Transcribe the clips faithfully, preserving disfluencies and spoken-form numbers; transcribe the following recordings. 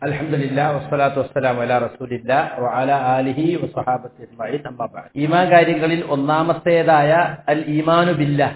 അൽഹംദുലില്ലാഹ് വസ്സലാത്തു വസ്സലാമു അലാ റസൂലില്ലാഹ് വഅലാ ആലിഹി വസ്സഹാബത്തി അജ്മഈൻ അമ്മാ ബഅദ്. ഈമാൻ കാര്യങ്ങളിൽ ഒന്നാമത്തേതായ അൽ ഈമാനു ബില്ലാഹ്,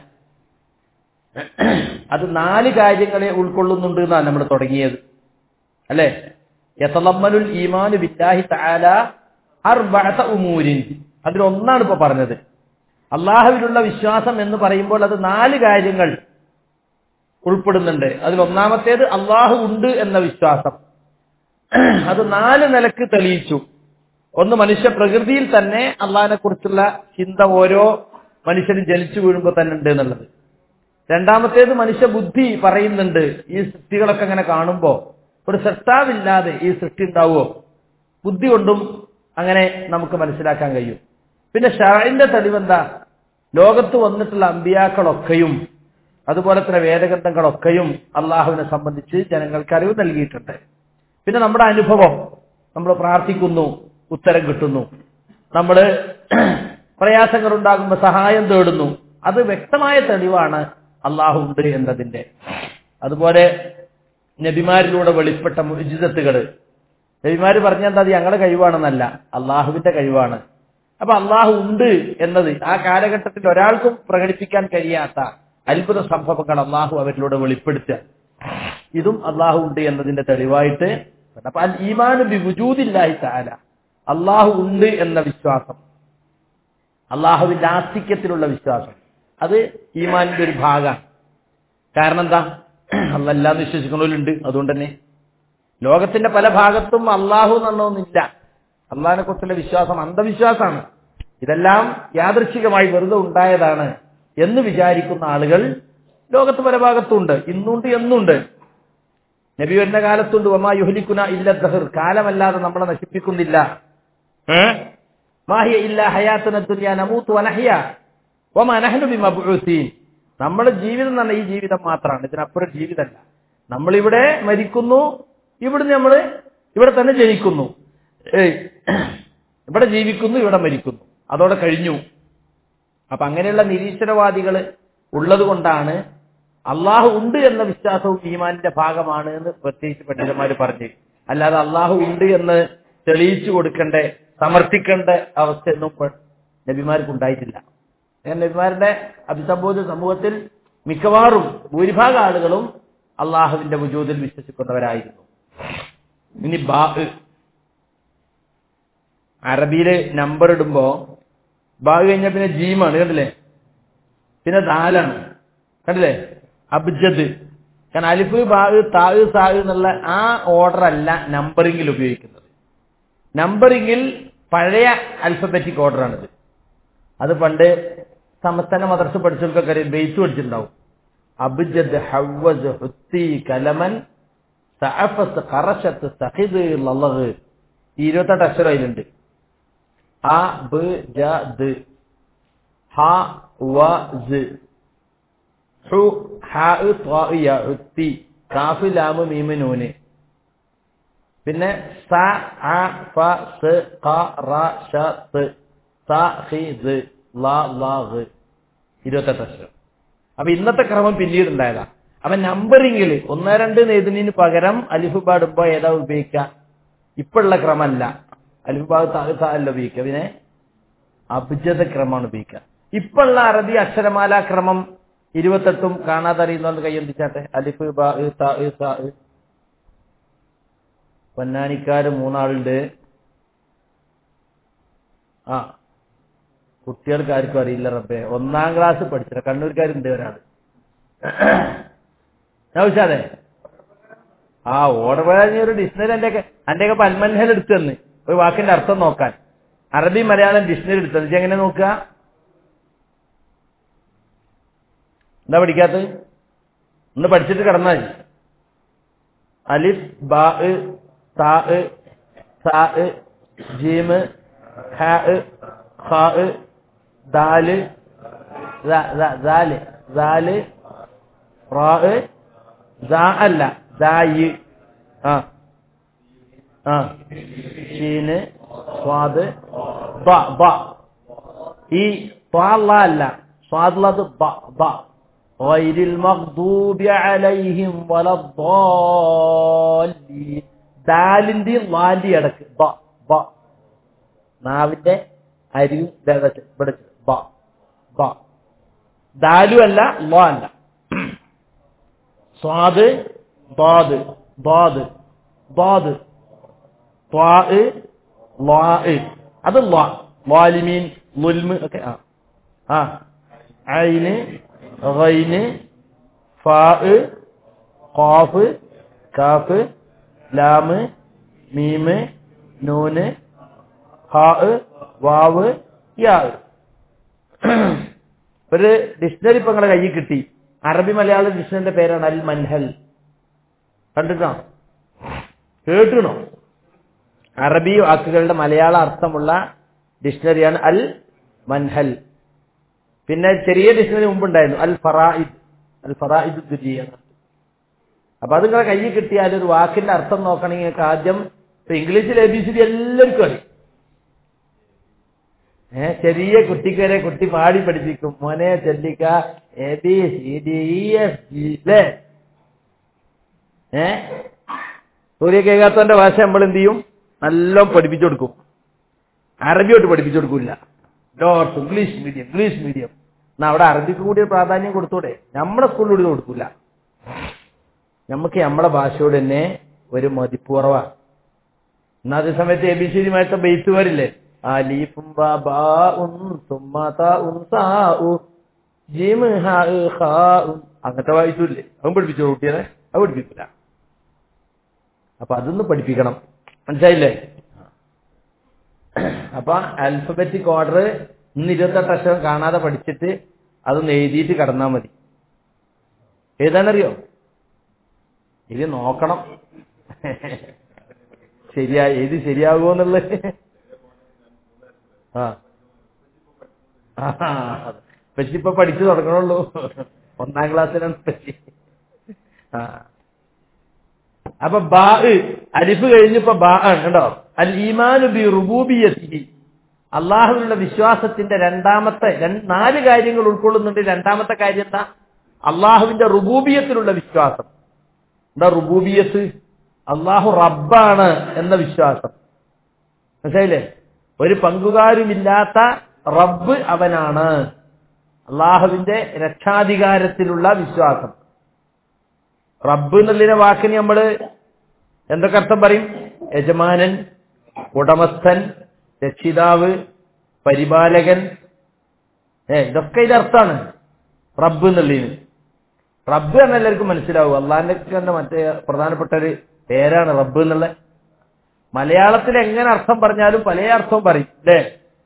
അത് നാല് കാര്യങ്ങളെ ഉൾക്കൊള്ളുന്നുണ്ട് എന്നാണ് നമ്മൾ തുടങ്ങിയത്, അല്ലേ? യതളമ്മനുൽ ഈമാനു ബില്ലാഹി തആല അർബഅത ഉമൂരിൻ, അതിലൊന്നാണ് ഇപ്പൊ പറഞ്ഞത്. അള്ളാഹുവിലുള്ള വിശ്വാസം എന്ന് പറയുമ്പോൾ അത് നാല് കാര്യങ്ങൾ ഉൾപ്പെടുന്നുണ്ട്. അതിലൊന്നാമത്തേത് അള്ളാഹു ഉണ്ട് എന്ന വിശ്വാസം. അത് നാല് നിലക്ക് തെളിയിച്ചു. ഒന്ന്, മനുഷ്യ പ്രകൃതിയിൽ തന്നെ അള്ളാഹിനെ കുറിച്ചുള്ള ചിന്ത ഓരോ മനുഷ്യനും ജനിച്ചു വീഴുമ്പോൾ തന്നെ ഉണ്ട് എന്നുള്ളത്. രണ്ടാമത്തേത്, മനുഷ്യ ബുദ്ധി പറയുന്നുണ്ട് ഈ സൃഷ്ടികളൊക്കെ അങ്ങനെ കാണുമ്പോ ഒരു സൃഷ്ടാവില്ലാതെ ഈ സൃഷ്ടി ഉണ്ടാവുമോ? ബുദ്ധി കൊണ്ടും അങ്ങനെ നമുക്ക് മനസ്സിലാക്കാൻ കഴിയും. പിന്നെ ശർഇന്റെ തെളിവെന്താ? ലോകത്ത് വന്നിട്ടുള്ള അമ്പിയാക്കളൊക്കെയും അതുപോലെ തന്നെ വേദഗ്രന്ഥങ്ങളൊക്കെയും അള്ളാഹുവിനെ സംബന്ധിച്ച് ജനങ്ങൾക്ക് അറിവ് നൽകിയിട്ടുണ്ട്. പിന്നെ നമ്മുടെ അനുഭവം, നമ്മൾ പ്രാർത്ഥിക്കുന്നു, ഉത്തരം കിട്ടുന്നു, നമ്മൾ പ്രയാസങ്ങൾ ഉണ്ടാകുമ്പോൾ സഹായം തേടുന്നു, അത് വ്യക്തമായ തെളിവാണ് അള്ളാഹു ഉണ്ട് എന്നതിന്റെ. അതുപോലെ നബിമാരിലൂടെ വെളിപ്പെട്ട മുഅ്ജിസത്തുകൾ, നബിമാര് പറഞ്ഞെന്താ? അത് ഞങ്ങളുടെ കഴിവാണെന്നല്ല, അള്ളാഹുവിന്റെ കഴിവാണ്. അപ്പൊ അള്ളാഹു ഉണ്ട് എന്നത് ആ കാലഘട്ടത്തിൽ ഒരാൾക്കും പ്രകടിപ്പിക്കാൻ കഴിയാത്ത അത്ഭുത സംഭവങ്ങൾ അള്ളാഹു അവരിലൂടെ വെളിപ്പെടുത്തുക, ഇതും അള്ളാഹു ഉണ്ട് എന്നതിന്റെ തെളിവായിട്ട്. അപ്പൊ അൽ ഈമാനു ബി വുജൂദില്ലാഹി തആല, അള്ളാഹു ഉണ്ട് എന്ന വിശ്വാസം, അള്ളാഹുവിന്റെ ആസ്തിക്യത്തിലുള്ള വിശ്വാസം, അത് ഈമാനിന്റെ ഒരു ഭാഗമാണ്. കാരണം എന്താ? അള്ളാഹ് എല്ലാം വിശ്വസിക്കുന്നവരുണ്ട്. അതുകൊണ്ട് തന്നെ ലോകത്തിന്റെ പല ഭാഗത്തും അള്ളാഹു എന്നൊന്നില്ല. അള്ളാഹിനെ കുറിച്ചുള്ള വിശ്വാസം അന്ധവിശ്വാസമാണ്. ഇതെല്ലാം യാദൃച്ഛികമായി വെറുതെ ഉണ്ടായതാണ് എന്ന് വിചാരിക്കുന്ന ആളുകൾ ലോകത്ത് പല ഭാഗത്തുണ്ട്, ഇന്നുണ്ട്, എന്നുണ്ട്. നബി വരുന്ന കാലത്തുണ്ട്. വമാ യുഹ്ലികുന ഇല്ല ദഹർ, കാലമല്ലാതെ നമ്മളെ നശിപ്പിക്കുന്നില്ല. മാഹിയ ഇല്ല ഹയാത്തുന ദുനിയ നമൂതു വനഹ്യ വമാ നഹ്നു ബിമബ്ഊസീൻ, നമ്മുടെ ജീവിതം എന്ന് പറഞ്ഞാൽ ഈ ജീവിതം മാത്രമാണ്, ഇതിനപ്പുറം ജീവിതമല്ല. നമ്മളിവിടെ മരിക്കുന്നു, ഇവിടുന്ന് നമ്മൾ ഇവിടെ തന്നെ ജനിക്കുന്നു, ഇവിടെ ജീവിക്കുന്നു, ഇവിടെ മരിക്കുന്നു, അതോടെ കഴിഞ്ഞു. അപ്പൊ അങ്ങനെയുള്ള നിരീശ്വരവാദികൾ ഉള്ളത് കൊണ്ടാണ് അള്ളാഹു ഉണ്ട് എന്ന വിശ്വാസവും ഈമാനിന്റെ ഭാഗമാണ് എന്ന് പ്രത്യേകിച്ച് പണ്ഡിതന്മാർ പറഞ്ഞു. അല്ലാതെ അള്ളാഹു ഉണ്ട് എന്ന് തെളിയിച്ചു കൊടുക്കേണ്ട, സമർത്ഥിക്കേണ്ട അവസ്ഥയൊന്നും നബിമാർക്ക് ഉണ്ടായിട്ടില്ല. നബിമാരുടെ അഭിസംബോധ സമൂഹത്തിൽ മിക്കവാറും ഭൂരിഭാഗം ആളുകളും അള്ളാഹുവിന്റെ വുജൂദിൽ വിശ്വസിക്കുന്നവരായിരുന്നു. ഇനി ബാ, അറബിയില് നമ്പർ ഇടുമ്പോ ബാ കഴിഞ്ഞ പിന്നെ ജീമാണ്, കണ്ടില്ലേ? പിന്നെ ദാലാണ്, കണ്ടില്ലേ? അബ്ജദ്. കാരണം അലിഫ്, ബാ, താ, സാ എന്നുള്ള ആ ഓർഡർ അല്ല നമ്പറിംഗിൽ ഉപയോഗിക്കുന്നത്. നമ്പറിംഗിൽ പഴയ അൽഫബറ്റിക് ഓർഡറാണിത്. അത് പണ്ട് സമസ്തന മദ്രസ പഠിച്ചവർക്കൊക്കെ ബേസ് പഠിച്ചിട്ടുണ്ടാവും. അബ്ജദ്, ഹവ്വസ്, ഹുത്തി, കലമൻ, സഅഫസ്, ഖറശത്ത്, സഖിദ്, ലളഗ്, ഈ ഇരുപത്തെട്ട് അക്ഷരം അതിലുണ്ട്. അ ബ് ജ ദ്, ഹ വ സ്, ഹു ഹ ത്വ യ ഉത്തി, കാഫ് ലാം മീം നൂന്, പിന്നെ സ അ ഫ സ് ഖ റ ഷ ത്, സ ഖി ദ്, ല ല ഗ്, ഇരുപത്തെട്ട് അക്ഷരം. അപ്പൊ ഇന്നത്തെ ക്രമം പിന്നീട് ഉണ്ടായതാ. അപ്പൊ നമ്പറിംഗിൽ ഒന്ന് രണ്ട് എഴുതുന്നതിന് പകരം അലിഫ് പാടുമ്പോ ഏതാ ഉപയോഗിക്കുക? ഇപ്പോഴുള്ള ക്രമമല്ല, അലിഫ് ബാഗ് അല്ല ഉപയോഗിക്കുക, പിന്നെ അബ്ജദ ക്രമമാണ് ഉപയോഗിക്കുക. ഇപ്പോഴുള്ള അറബി അക്ഷരമാല ക്രമം ഇരുപത്തെട്ടും കാണാതെ അറിയുന്നവർക്ക് കൈയൊന്നിച്ചാട്ടെ. അലിഫ് ബാ താ സാ. പൊന്നാനിക്കാര് മൂന്നാളുണ്ട്. ആ കുട്ടികൾക്ക് ആർക്കും അറിയില്ല റബ്ബേ, ഒന്നാം ക്ലാസ് പഠിച്ചില്ല. കണ്ണൂർക്കാരുണ്ട് ഒരാൾ. നൗഷാദേ, ആ ഓടപ്പഴഞ്ഞ ഒരു ഡിക്ഷണറി എന്റെയൊക്കെ എന്റെയൊക്കെ പൽമൻഹൽ എടുത്തു തന്ന് ഒരു വാക്കിന്റെ അർത്ഥം നോക്കാൻ, അറബി മലയാളം ഡിക്ഷണറി എടുത്തു തന്നു. എങ്ങനെ നോക്കുക? എന്താ പഠിക്കാത്തത്? ഒന്ന് പഠിച്ചിട്ട് കിടന്നാൽ മതി. അലിഫ് ബാ താ സാ ജീമ് ഹ ഖാ ദാല് ദാല് ദാല് റാ ദാ അല്ല ദായി, ആ ആ ഷീന് സ്വാദ് ബ ബ, ഈ ത്വാ അല്ല സ്വാദുള്ളത് ബ ബ. ഗൈരിൽ മഗ്ദൂബി അലൈഹിം വലദ്ദാല്ലീൻ, ദാലിന്റെയും ലാന്റെയും ഇടക്ക് ബ ബ നാവിന്റെ അരിയും ഇവിടെ ബ ബ ദാലു അല്ല ലോ അല്ല. സ്വാദ് ضاد ضاد ضاد ضاء ളാ അത് ള ളാലിമീൻ ളുൽമ് ഒക്കെ ആ ആ ഐന് ഗൈന് ഫാ ഖാഫ് കാഫ് ലാമ് മീമ് നൂന് ഹാ വാവ് യാ. ഒരു ഡിക്ഷണറി ഇപ്പൊ നിങ്ങളുടെ കയ്യിൽ കിട്ടി. അറബി മലയാളം ഡിക്ഷണറിന്റെ പേരാണ് അൽ മൻഹൽ. കണ്ടിട്ടോ കേട്ടണോ? അറബി വാക്കുകളുടെ മലയാള അർത്ഥമുള്ള ഡിക്ഷണറിയാണ് അൽ മൻഹൽ. പിന്നെ ചെറിയ ഡിക്ഷണറി മുമ്പുണ്ടായിരുന്നു അൽ ഫറായിദ് അൽ ഫറായിദ് ദുരിയ. അപ്പൊ അത് നിങ്ങളെ കയ്യിൽ കിട്ടിയാൽ ഒരു വാക്കിന്റെ അർത്ഥം നോക്കണമെങ്കിൽ ആദ്യം ഇപ്പൊ ഇംഗ്ലീഷിൽ എ ബി സി ഡി എല്ലാവർക്കും അറിയും. ഏഹ് ചെറിയ കുട്ടിക്ക് വരെ കുട്ടി പാടി പഠിപ്പിക്കും. മോനെ ചെല്ലിക്ക A B C D E F G അല്ലേ? ഏഹ് സൂര്യ കേൾക്കാത്തവന്റെ ഭാഷ നമ്മൾ എന്ത് ചെയ്യും? നല്ല പഠിപ്പിച്ചു കൊടുക്കും. അറബിയോട്ട് പഠിപ്പിച്ചു കൊടുക്കൂല. Dot English medium English medium എന്നാ അവിടെ അറബിക്ക് കൂടി പ്രാധാന്യം കൊടുത്തൂടെ? നമ്മുടെ സ്കൂളിലൂടെ കൊടുക്കൂല. നമുക്ക് നമ്മളെ ഭാഷയോട് തന്നെ ഒരു മതിപ്പ് കുറവാണ്. എന്നാ അതേ സമയത്ത് എ ബി സി ഡി മാറ്റ ബെയ്ത്ത് വരില്ലേ? അലീഫും അങ്ങനത്തെ വായിച്ചില്ലേ? അവൻ പഠിപ്പിച്ചു കുട്ടിയെ അത് പഠിപ്പിക്കില്ല. അപ്പൊ അതൊന്നും പഠിപ്പിക്കണം. മനസ്സിലായില്ലേ? അപ്പൊ ആൽഫബറ്റിക് ഓർഡർ ഇന്ന് ഇരുപത്തെട്ട് അക്ഷരം കാണാതെ പഠിച്ചിട്ട് അതൊന്ന് എഴുതിയിട്ട് കടന്നാൽ മതി. എഴുതാനറിയോ? ഇത് നോക്കണം ശരിയാ എഴുതി ശരിയാകുമോ എന്നുള്ളത്. ആ പറ്റി ഇപ്പൊ പഠിച്ചു തുടങ്ങണുള്ളൂ. ഒന്നാം ക്ലാസ്സിലാണ് പറ്റി. ആ അപ്പൊ ബാ അലിഫ് കഴിഞ്ഞപ്പോ ബാ ആണ് കേട്ടോ. അൽ ഈമാനു ബി റുബൂബിയ്യത്തിഹി അള്ളാഹുവിനുള്ള വിശ്വാസത്തിന്റെ രണ്ടാമത്തെ നാല് കാര്യങ്ങൾ ഉൾക്കൊള്ളുന്നുണ്ട്. രണ്ടാമത്തെ കാര്യം എന്താ? അള്ളാഹുവിന്റെ റുബൂബിയത്തിലുള്ള വിശ്വാസം. എന്താ റുബൂബിയത്ത്? അള്ളാഹു റബ്ബാണ് എന്ന വിശ്വാസം. മനസ്സിലായില്ലേ? ഒരു പങ്കുകാരുമില്ലാത്ത റബ്ബ് അവനാണ്. അള്ളാഹുവിന്റെ രക്ഷാധികാരത്തിലുള്ള വിശ്വാസം. റബ്ബ് എന്നുള്ളതിന്റെ വാക്കിന് നമ്മള് എന്തൊക്കെ അർത്ഥം പറയും? യജമാനൻ, ഉടമസ്ഥൻ, രക്ഷിതാവ്, പരിപാലകൻ. ഏ ഇതൊക്കെ ഇതിന്റെ അർത്ഥമാണ് റബ്ബ് എന്നുള്ളതിന്. റബ്ബ് എന്ന് എല്ലാവർക്കും മനസ്സിലാവും. അള്ളാഹിന്റെ തന്നെ മറ്റേ പ്രധാനപ്പെട്ട ഒരു പേരാണ് റബ്ബ് എന്നുള്ള. മലയാളത്തിൽ എങ്ങനെ അർത്ഥം പറഞ്ഞാലും പല അർത്ഥവും പറയും അല്ലേ?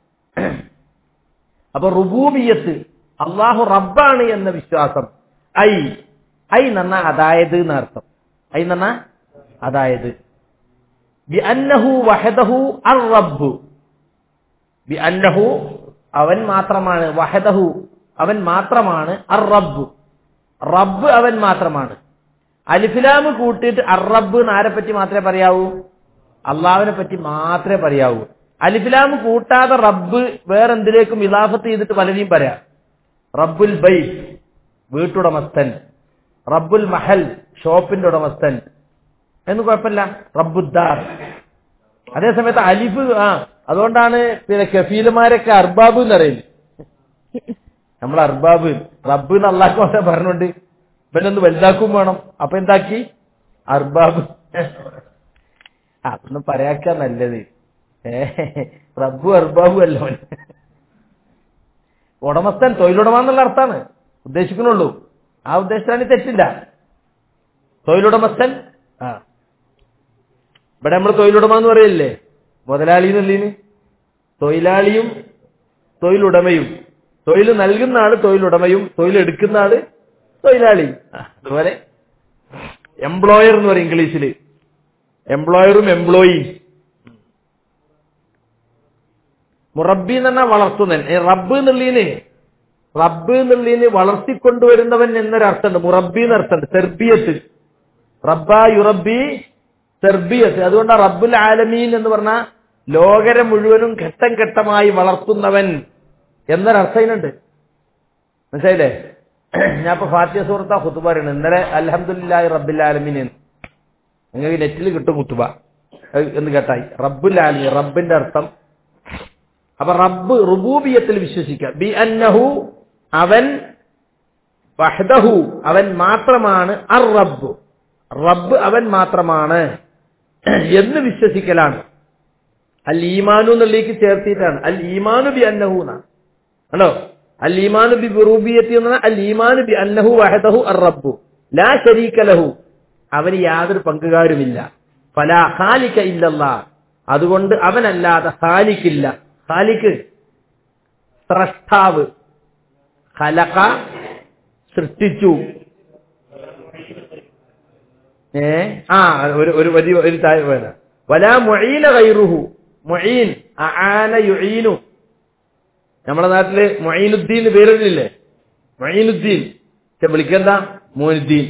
അപ്പൊ റുബൂബിയത്ത് അള്ളാഹു റബ്ബാണ് എന്ന വിശ്വാസം. ഐ ഐ നന്ന അതായത് എന്നർത്ഥം. ഐ നന്ന അതായത് ബി അന്നഹു വഹദഹു അർ റബ്ബു. ബി അന്നഹു അവൻ മാത്രമാണ്, വഹദഹു അവൻ മാത്രമാണ്, അർ റബ്ബു റബ്ബ് അവൻ മാത്രമാണ്. അലിഫിലാമ് കൂട്ടിയിട്ട് അർ റബ്ബ് എന്ന് ആരെ പറ്റി മാത്രമേ പറയാവൂ? അള്ളാഹുവിനെ പറ്റി മാത്രമേ പറയാവൂ. അലിഫിലാമ് കൂട്ടാതെ റബ്ബ് വേറെന്തിലേക്കും ഇലാഫത്ത് ചെയ്തിട്ട് പലരെയും പറയാം. റബ്ബുൽ ബൈത്ത് വീട്ടുടമസ്ഥൻ, റബ്ബുൽ മഹൽ ഷോപ്പിന്റെ ഉടമസ്ഥൻ എന്ന് കുഴപ്പമില്ല. റബ്ബുദ്ദാർ. അതേസമയത്ത് അലിഫ് ആ അതുകൊണ്ടാണ് പിന്നെ കഫീലുമാരൊക്കെ അർബാബ് എന്ന് പറയുന്നത്. നമ്മൾ അർബാബ് റബ്ബ് എന്ന് അള്ളാഹ് മാത്രം പറഞ്ഞുകൊണ്ട് ഇവനൊന്ന് വലുതാക്കും വേണം. അപ്പൊ എന്താക്കി? അർബാബ്. അതൊന്നും പറയാക്ക നല്ലത്. ഏ റബ്ബു അർബാബു അല്ല. ഉടമസ്ഥൻ തൊഴിലുടമ എന്നുള്ള അർത്ഥമാണ് ഉദ്ദേശിക്കുന്നുള്ളൂ. ആ ഉദ്ദേശിച്ചാൽ തെറ്റില്ല. തൊഴിലുടമസ്ഥൻ. ആ ഇവിടെ നമ്മൾ തൊഴിലുടമ എന്ന് പറയില്ലേ? മുതലാളി എന്നുള്ളതിന് തൊഴിലാളിയും തൊഴിലുടമയും. തൊഴിൽ നൽകുന്ന ആള് തൊഴിലുടമയും തൊഴിലെടുക്കുന്ന ആള് തൊഴിലാളി. അതുപോലെ എംപ്ലോയർ എന്ന് പറയും ഇംഗ്ലീഷില്. എംപ്ലോയറും എംപ്ലോയിയും. മുറബി എന്ന് പറഞ്ഞാൽ വളർത്തുന്നൻ. റബ്ബ് എന്നുള്ളതിന് റബ്ബ് എന്നുള്ളതിന് വളർത്തിക്കൊണ്ടുവരുന്നവൻ എന്നൊരർത്ഥമുണ്ട്. മുറബി എന്നർത്ഥമുണ്ട്. തെർബിയത്ത്. റബ്ബ യുറബി തെർബിയത്ത്. അതുകൊണ്ട് റബ്ബുൽ ആലമീൻ എന്ന് പറഞ്ഞാൽ ലോകരെ മുഴുവനും ഘട്ടം ഘട്ടമായി വളർത്തുന്നവൻ എന്നൊരർത്ഥമുണ്ട്. മനസ്സിലായില്ലേ? ഞാൻ ഇപ്പൊ ഫാത്തിഹ സൂറത്താ ഖുതുബ പറയുന്നത്. ഇന്നലെ അൽഹംദുലില്ലാഹി റബ്ബിൽ ആലമീൻ നിങ്ങൾക്ക് നെറ്റിൽ കിട്ടും ഖുതുബ. എന്ന് കേട്ടായി. റബ്ബുൽ ആലമീൻ, റബ്ബിന്റെ അർത്ഥം. അപ്പൊ റബ്ബ് റുബൂബിയത്തിൽ വിശ്വസിക്കുക. ബി അന്നഹു, അവൻ, വഹ്ദഹു, അവൻ മാത്രമാണ്, അർ റബ്ബ്, റബ്ബ് അവൻ മാത്രമാണ് എന്ന് വിശ്വസിക്കലാണ്. അൽ ഈമാനു എന്നുള്ളേക്ക് ചേർത്തിയിട്ടാണ് അൽ ഈമാനു ബി അന്നഹു എന്നാണ്. ആണോ? അൽ ഈമാനു ബി റുബൂബിയത്തി എന്ന അൽ ഈമാനു ബി അന്നഹു വഹ്ദഹു അർ റബ്ബു ലാ ശരീക ലഹു, അവന് യാതൊരു പങ്കുകാരുമില്ല. ഫലാ ഖാലിക ഇല്ലല്ലാഹ്, അതുകൊണ്ട് അവനല്ലാതെ ഖാലിക്കില്ല. ഖാലിക്ക് സ്രഷ്ടാവ്, ഖലഖ സൃഷ്ടിച്ചു. ഏ ആ ഒരു ഒരു വലിയ ഒരു താഴെ വലാ മുഈന ഗൈറുഹു, മുഈൻ അആന യുഈനു. നമ്മുടെ നാട്ടില് മുഈനുദ്ദീൻ പേരില്ലേ? മുഈനുദ്ദീൻ വിളിക്കെന്താ? മോനുദ്ദീൻ.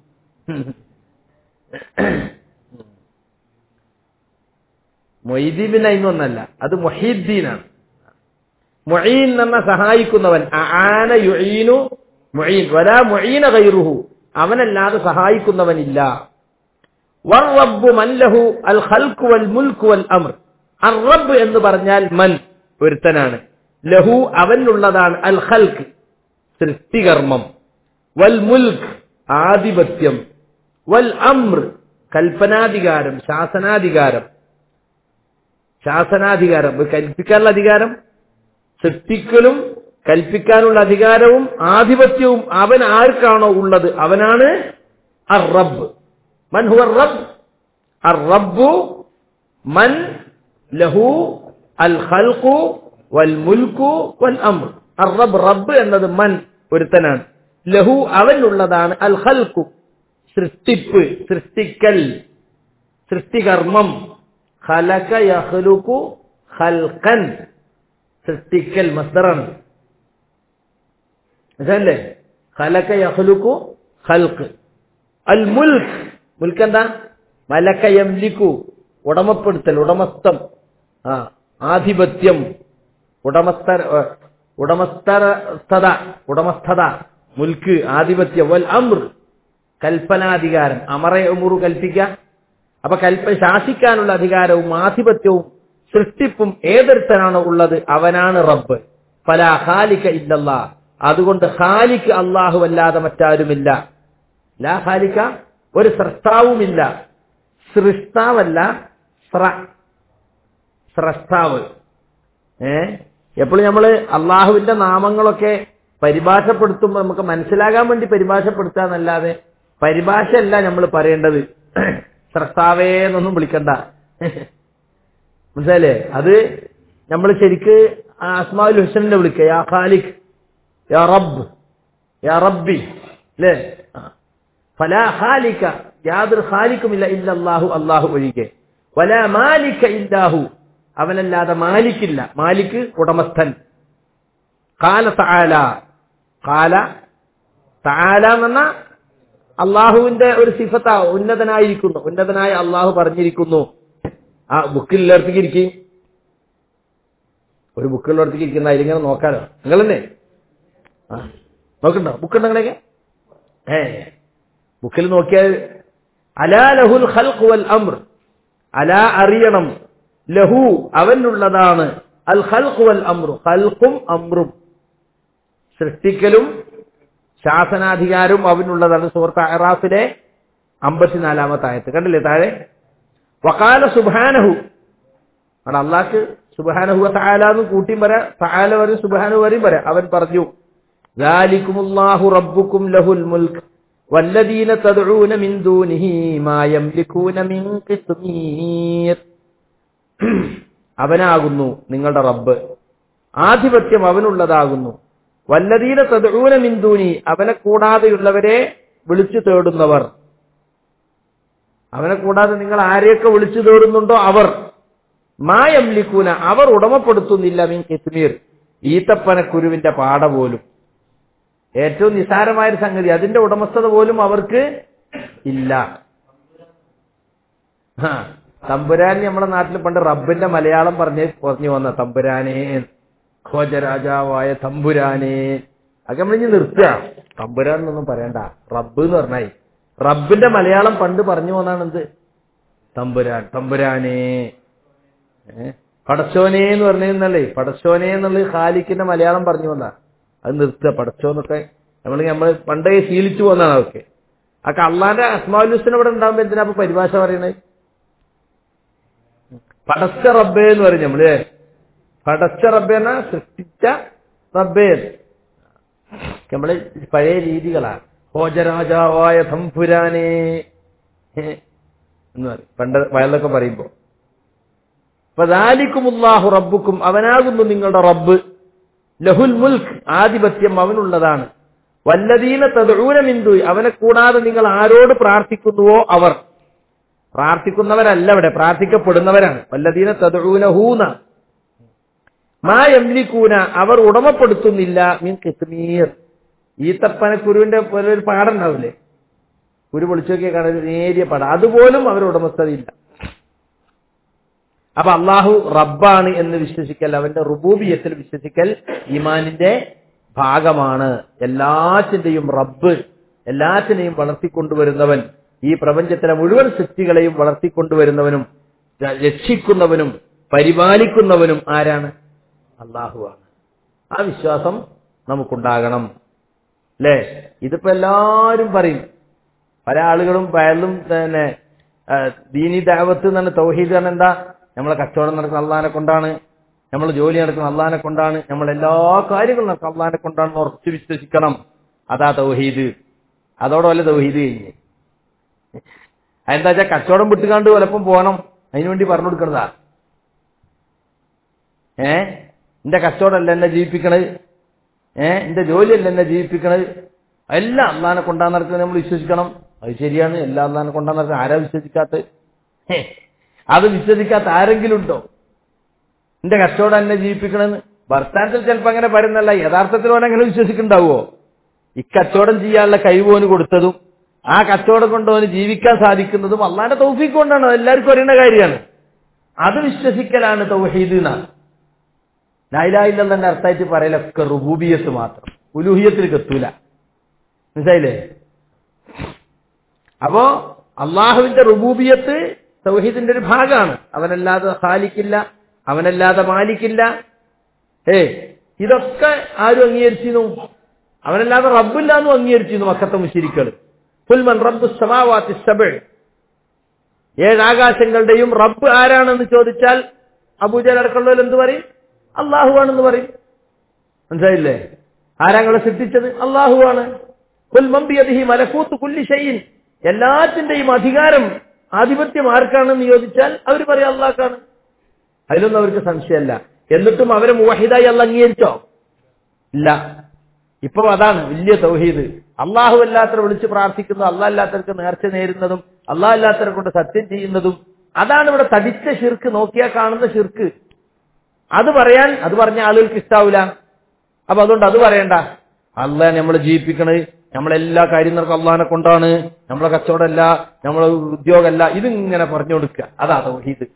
മൊയ്തീൻ ബിൻ അയിനൊന്നല്ല, അത് മുഹീദ്ദീനാണ്. മുഈൻ എന്ന സഹായിക്കുന്നവൻ, അആന യുഈനു മുഈൻ, വലാ മുഈന ഗൈറുഹു, അവനല്ലാതെ സഹായിക്കുന്നവനില്ല. വറബ്ബു മൻ ലഹു അൽ ഖൽഖു വൽ മുൽക്കു വൽ അംർ, അർ റബ്ബ് എന്ന് പറഞ്ഞാൽ മൻ ഒരുത്തനാണ്, ലഹു അവനുള്ളതാണ്, അൽ ഖൽഖ് സൃഷ്ടികർമ്മം, വൽ മുൽക്ക് ആധിപത്യം, വൽ അംർ കൽപ്പനാധികാരം, ശാസനാധികാരം. ശാസനാധികാരം കൽപ്പിക്കാനുള്ള അധികാരം, സൃഷ്ടിക്കലും കൽപ്പിക്കാനുള്ള അധികാരവും ആധിപത്യവും അവൻ ആർക്കാണോ ഉള്ളത് അവനാണ് അർ റബ്ബ്. മൻ ഹുവ റബ്ബ്? അർ റബ്ബു മൻ ലഹു അൽ ഖൽഖു വൽ മുൽക്കു വൽ അംർ. അർ റബ്ബ്, റബ്ബ് എന്നത് മൻ ഒരുത്തനാണ്, ലഹു അവനുള്ളതാണ്, അൽ ഖൽഖു സൃഷ്ടിപ്പ്, സൃഷ്ടിക്കൽ, സൃഷ്ടികർമ്മം, ഖലക യഖ്ലുഖു ഖൽഖൻ സൃഷ്ടിക്കൽ മസ്ദറാണ്. മനസ്സിലല്ലേ? ഖലക യഖ്ലുഖു ഖൽഖ്. അൽ മുൽക്ക്, മുൽക്ക് എന്താ? മലക യംലികു ഉടമപ്പെടുത്തൽ, ഉടമസ്ഥം, ആ ആധിപത്യം, ഉടമസ്ഥ ഉടമസ്ഥത ഉടമസ്ഥത മുൽക്ക് ആധിപത്യം. വൽ അംർ കൽപ്പനാധികാരം, അമറ ഉമുറു കൽപ്പിക്കുക. അപ്പൊ കൽപ്പ ശാസിക്കാനുള്ള അധികാരവും ആധിപത്യവും സൃഷ്ടിപ്പും ഏതൊരുത്തനാണോ ഉള്ളത് അവനാണ് റബ്ബ്. ഫലാ ഖാലിക ഇല്ലല്ലാഹ്, അതുകൊണ്ട് ഖാലിക് അല്ലാഹു അല്ലാതെ മറ്റാരുമില്ല. ലാ ഖാലിക ഒരു സ്രഷ്ടാവുമില്ല, സൃഷ്ടാവല്ല സ്രഷ്ടാവ്. ഏ എപ്പോഴും നമ്മള് അള്ളാഹുവിന്റെ നാമങ്ങളൊക്കെ പരിഭാഷപ്പെടുത്തുമ്പോൾ നമുക്ക് മനസ്സിലാകാൻ വേണ്ടി പരിഭാഷപ്പെടുത്താന്നല്ലാതെ പരിഭാഷയല്ല നമ്മൾ പറയേണ്ടത്. സ്രഷ്ടാവേ എന്നൊന്നും വിളിക്കണ്ട, മനസ്സിലല്ലേ? അത് നമ്മൾ ശരിക്ക് അസ്മാഉൽ ഹുസ്നനെ വിളിക്കുക, യാ ഖാലിഖ്, യാ റബ്ബ്, യാ റബ്ബി, അല്ലേ? ഫലാ ഖാലിക, യാതൊരു ഖാലിക്കുമില്ല, ഇല്ലല്ലാഹു അല്ലാഹു ഒഴികെ. വലാ മാലിക ഇല്ലാഹു, അവനല്ലാതെ മാലിക്കില്ല. മാലിക് ഉടമസ്ഥൻ. ഖാല തആല, ഖാല തആല എന്ന അള്ളാഹുവിന്റെ ഒരു സിഫത്ത, ഉന്നതനായിരിക്കുന്നു, ഉന്നതനായ അള്ളാഹു പറഞ്ഞിരിക്കുന്നു. ആ ബുക്കിലുള്ളടത്തേക്ക് ഇരിക്കും, ഒരു ബുക്കിലുള്ളടത്തേക്ക് ഇരിക്കുന്ന അതിലിങ്ങനെ നോക്കാലോ. നിങ്ങൾ തന്നെ ആ നോക്കണ്ടോ? ബുക്കുണ്ടോ നിങ്ങളൊക്കെ? ഏ ബുക്കിൽ നോക്കിയാൽ അലാ ലഹുൽ ഖൽഖ് വൽ അംർ, അലാ അറിയണം, ലഹു അവനുള്ളതാണ്, അൽ ഖൽഖ് വൽ അംറു ഖൽഖും അംറും സൃഷ്ടിക്കലും ശാസനാധികാരവും അവനുള്ളതാണ്. സൂറത്ത് അഅറാഫിലെ അമ്പത്തിനാലാമത്തെ ആയത്ത് കണ്ടില്ലേ താഴെ? വഖാല സുബ്ഹാനഹു, അവിടെ അള്ളാഹ്ക്ക് സുബ്ഹാനഹു വ തആല എന്ന് കൂട്ടിയും പറയാം, തആല വരെയും സുബ്ഹാനഹു വരെയും പറയാം. അവൻ പറഞ്ഞു, ദാലികുമുല്ലാഹു റബ്ബുക്കും ലഹുൽ മുൽക്ക് വല്ലദീന തദ്ഊന മിൻ ദൂനിഹി മാ യംലികൂന മിൻ ഖിസ്മീർ. അവനാകുന്നു നിങ്ങളുടെ റബ്ബ്, ആധിപത്യം അവനുള്ളതാകുന്നു. വല്ലദീന തദ്ഊന മിൻ ദൂനി, അവനെ കൂടാതെയുള്ളവരെ വിളിച്ചു തേടുന്നവർ. അവനെ കൂടാതെ നിങ്ങൾ ആരെയൊക്കെ വിളിച്ചു തേടുന്നുണ്ടോ അവർ, മാ യംലികൂന അവർ ഉടമപ്പെടുത്തുന്നില്ല, മിൻ ഖിസ്മീർ ഈത്തപ്പനക്കുരുവിന്റെ പാട പോലും. ഏറ്റവും നിസാരമായൊരു സംഗതി, അതിന്റെ ഉടമസ്ഥത പോലും അവർക്ക് ഇല്ല. ആ തമ്പുരാൻ നമ്മുടെ നാട്ടിൽ പണ്ട് റബ്ബിന്റെ മലയാളം പറഞ്ഞ് പറഞ്ഞു വന്ന തമ്പുരാനേ, ഖോജരാജാവായ തമ്പുരാനേ, അതൊക്കെ നമ്മളിഞ്ഞ് നിർത്തുക. തമ്പുരാൻ എന്നൊന്നും പറയണ്ട, റബ്ബ് എന്ന് പറഞ്ഞായി. റബ്ബിന്റെ മലയാളം പണ്ട് പറഞ്ഞു വന്നാണ് എന്ത്? തമ്പുരാൻ തമ്പുരാനേ പടച്ചോനെ എന്ന് പറഞ്ഞല്ലേ, പടച്ചോനെ എന്നുള്ളത് ഖാലിക്കിന്റെ മലയാളം പറഞ്ഞു വന്നാ അത് നിർത്തുക. പടച്ചോന്നൊക്കെ നമ്മൾ നമ്മൾ പണ്ടേ ശീലിച്ചു പോകുന്നതാണ് അതൊക്കെ. അതൊക്കെ അള്ളാന്റെ അസ്മാഉൽ ഹുസ്ന ഇവിടെ ഉണ്ടാകുമ്പോ എന്തിനാ അപ്പൊ പരിഭാഷ പറയണത്? പടച്ച റബ്ബേ എന്ന് പറയും നമ്മള്. പടച്ച റബ്ബേ എന്നാ സൃഷ്ടിച്ച റബ്ബേ. നമ്മള് പഴയ രീതികളാണ്. ഭോജരാജാവായ തമ്പുരാനേ എന്ന് പറയും പണ്ട് വയലൊക്കെ പറയുമ്പോ. ഫദാലികുമുല്ലാഹു റബ്ബുക്കും, അവനാകുന്നു നിങ്ങളുടെ റബ്ബ്. ലഹുൽ മുൽക്ക്, ആധിപത്യം അവനുള്ളതാണ്. വല്ലദീന തദ്ഊന മിൻ ദൂനി, അവനെ കൂടാതെ നിങ്ങൾ ആരോട് പ്രാർത്ഥിക്കുന്നുവോ അവർ. പ്രാർത്ഥിക്കുന്നവരല്ല ഇവിടെ, പ്രാർത്ഥിക്കപ്പെടുന്നവരാണ്. വല്ലദീന തദ്ഊനഹൂന മാ യംലികൂന, അവർ ഉടമപ്പെടുത്തുന്നില്ല. മിൻ ഖിത്മീർ, ഈത്തപ്പനക്കുരുവിന്റെ പോലെ ഒരു പാടം ഉണ്ടാവില്ലേ, കുരു പൊളിച്ചൊക്കെ കാണാൻ നേരിയ പാടം, അതുപോലും അവർ ഉടമസ്ഥതയില്ല. അപ്പൊ അള്ളാഹു റബ്ബാണ് എന്ന് വിശ്വസിക്കൽ, അവന്റെ റുബൂബിയത്തിൽ വിശ്വസിക്കൽ ഈമാനിന്റെ ഭാഗമാണ്. എല്ലാറ്റിന്റെയും റബ്ബ്, എല്ലാറ്റിനെയും വളർത്തിക്കൊണ്ടുവരുന്നവൻ, ഈ പ്രപഞ്ചത്തിലെ മുഴുവൻ സൃഷ്ടികളെയും വളർത്തിക്കൊണ്ടുവരുന്നവനും രക്ഷിക്കുന്നവനും പരിപാലിക്കുന്നവനും ആരാണ്? അള്ളാഹുവാണ്. ആ വിശ്വാസം നമുക്കുണ്ടാകണം. അല്ലേ? ഇതിപ്പോ എല്ലാവരും പറയും, പല ആളുകളും പലരും തന്നെ ദീനി ദഅവത്ത് എന്ന് പറഞ്ഞ തൗഹീദ് പറഞ്ഞ എന്താ? നമ്മളെ കച്ചവടം നടക്കുന്ന അള്ളാഹിനെ കൊണ്ടാണ്, നമ്മൾ ജോലി നടക്കുന്ന അള്ളാഹിനെ കൊണ്ടാണ്, നമ്മൾ എല്ലാ കാര്യങ്ങളും നടക്കുന്ന അള്ളാഹിനെ കൊണ്ടാണെന്ന് ഉറച്ചു വിശ്വസിക്കണം. അതാ തൗഹീദ്. അതോടെ വല്ല തൗഹീദ് കഴിഞ്ഞ് അതെന്താ വെച്ചാൽ കച്ചവടം വിട്ടുകാണ്ട് വലപ്പം പോകണം, അതിനുവേണ്ടി പറഞ്ഞു കൊടുക്കണതാ. ഏ എന്റെ കച്ചവടമല്ല എന്നെ ജീവിപ്പിക്കണത്, ഏഹ് എന്റെ ജോലിയല്ല എന്നെ ജീവിപ്പിക്കണത്, എല്ലാം അള്ളാഹിനെ കൊണ്ടാ നടക്കുന്നത് നമ്മൾ വിശ്വസിക്കണം. അത് ശരിയാണ്, എല്ലാം അള്ളാഹിനെ കൊണ്ടാ നടക്കുന്നത്. ആരാ വിശ്വസിക്കാത്ത? അത് വിശ്വസിക്കാത്ത ആരെങ്കിലും ഉണ്ടോ? എന്റെ കച്ചവടം എന്നെ ജീവിപ്പിക്കണമെന്ന് വർത്താനത്തിൽ ചിലപ്പോ അങ്ങനെ പറയുന്നല്ല, യഥാർത്ഥത്തിൽ ഓൻ അങ്ങനെ വിശ്വസിക്കുന്നുണ്ടാവുമോ? ഈ കച്ചവടം ചെയ്യാനുള്ള കഴിവോന് കൊടുത്തതും ആ കച്ചവടം കൊണ്ട് ഓന് ജീവിക്കാൻ സാധിക്കുന്നതും അള്ളാഹിന്റെ തൗഫീഖ് കൊണ്ടാണ്. എല്ലാവർക്കും അറിയുന്ന കാര്യമാണ്. അത് വിശ്വസിക്കലാണ് തൗഹീദ് എന്നാണ്. ലാ ഇലാഹ ഇല്ലല്ലാഹ് അർത്ഥമായിട്ട് പറയലൊക്കെ റുബൂബിയത്ത് മാത്രം, ഉലൂഹിയത്തിലേക്ക് എത്തൂല. മനസ്സിലായില്ലേ? അപ്പോ അള്ളാഹുവിന്റെ റുബൂബിയത്ത് തൗഹീദിന്റെ ഒരു ഭാഗമാണ്. അവനല്ലാതെ ഖാലിക്കില്ല, അവനല്ലാതെ മാലിക്കില്ല. ഏ ഇതൊക്കെ ആരും അംഗീകരിച്ചിരുന്നു? അവനല്ലാതെ റബ്ബില്ലാന്നും അംഗീകരിച്ചിരുന്നു മക്കത്തെ മുശ്രിക്കുകൾ. ഖുൽ മൻ റബ്ബുസ് സമാവാതി സബ്അ്, ഏഴ് ആകാശങ്ങളുടെയും റബ്ബ് ആരാണെന്ന് ചോദിച്ചാൽ അബൂജഹൽ അടക്കമുള്ളവർ എന്ത് പറയും? അള്ളാഹുവാണെന്ന് പറയും. മനസ്സിലായില്ലേ? ആരാങ്ങളെ സൃഷ്ടിച്ചത്? അള്ളാഹുവാണ്. ഖുൽ മൻ ബിയദിഹി മലകൂതു കുല്ലി ഷൈഇൻ, എല്ലാത്തിന്റെയും അധികാരം ആധിപത്യം ആർക്കാണെന്ന് ചോദിച്ചാൽ അവർ പറയാം അള്ളാഹ്ക്കാണ്. അതിലൊന്നും അവർക്ക് സംശയമല്ല. എന്നിട്ടും അവരെ മുവഹിദായി അള്ളാഹ് അംഗീകരിച്ചോ? ഇല്ല. ഇപ്പൊ അതാണ് വലിയ തൗഹീദ്. അള്ളാഹു അല്ലാത്തവരെ വിളിച്ച് പ്രാർത്ഥിക്കുന്നതും അള്ളാഹ് അല്ലാത്തവർക്ക് നേർച്ച നേരുന്നതും അള്ളാഹ് അല്ലാത്തവരെ കൊണ്ട് സത്യം ചെയ്യുന്നതും, അതാണ് ഇവിടെ തടിച്ച ശിർക്ക്, നോക്കിയാൽ കാണുന്ന ശിർക്ക്. അത് പറയാൻ അത് പറഞ്ഞ ആളുകൾക്ക് ഇഷ്ടാവൂല. അപ്പൊ അതുകൊണ്ട് അത് പറയണ്ട. അള്ളാഹ് നമ്മളെ ജീവിപ്പിക്കണത്, നമ്മളെല്ലാ കാര്യം നടക്കും അള്ളാഹിനെ കൊണ്ടാണ്, നമ്മളെ കച്ചവടമല്ല, നമ്മളെ ഉദ്യോഗമല്ല, ഇതിങ്ങനെ പറഞ്ഞു കൊടുക്കുക. അതാ തൗഹീദ്.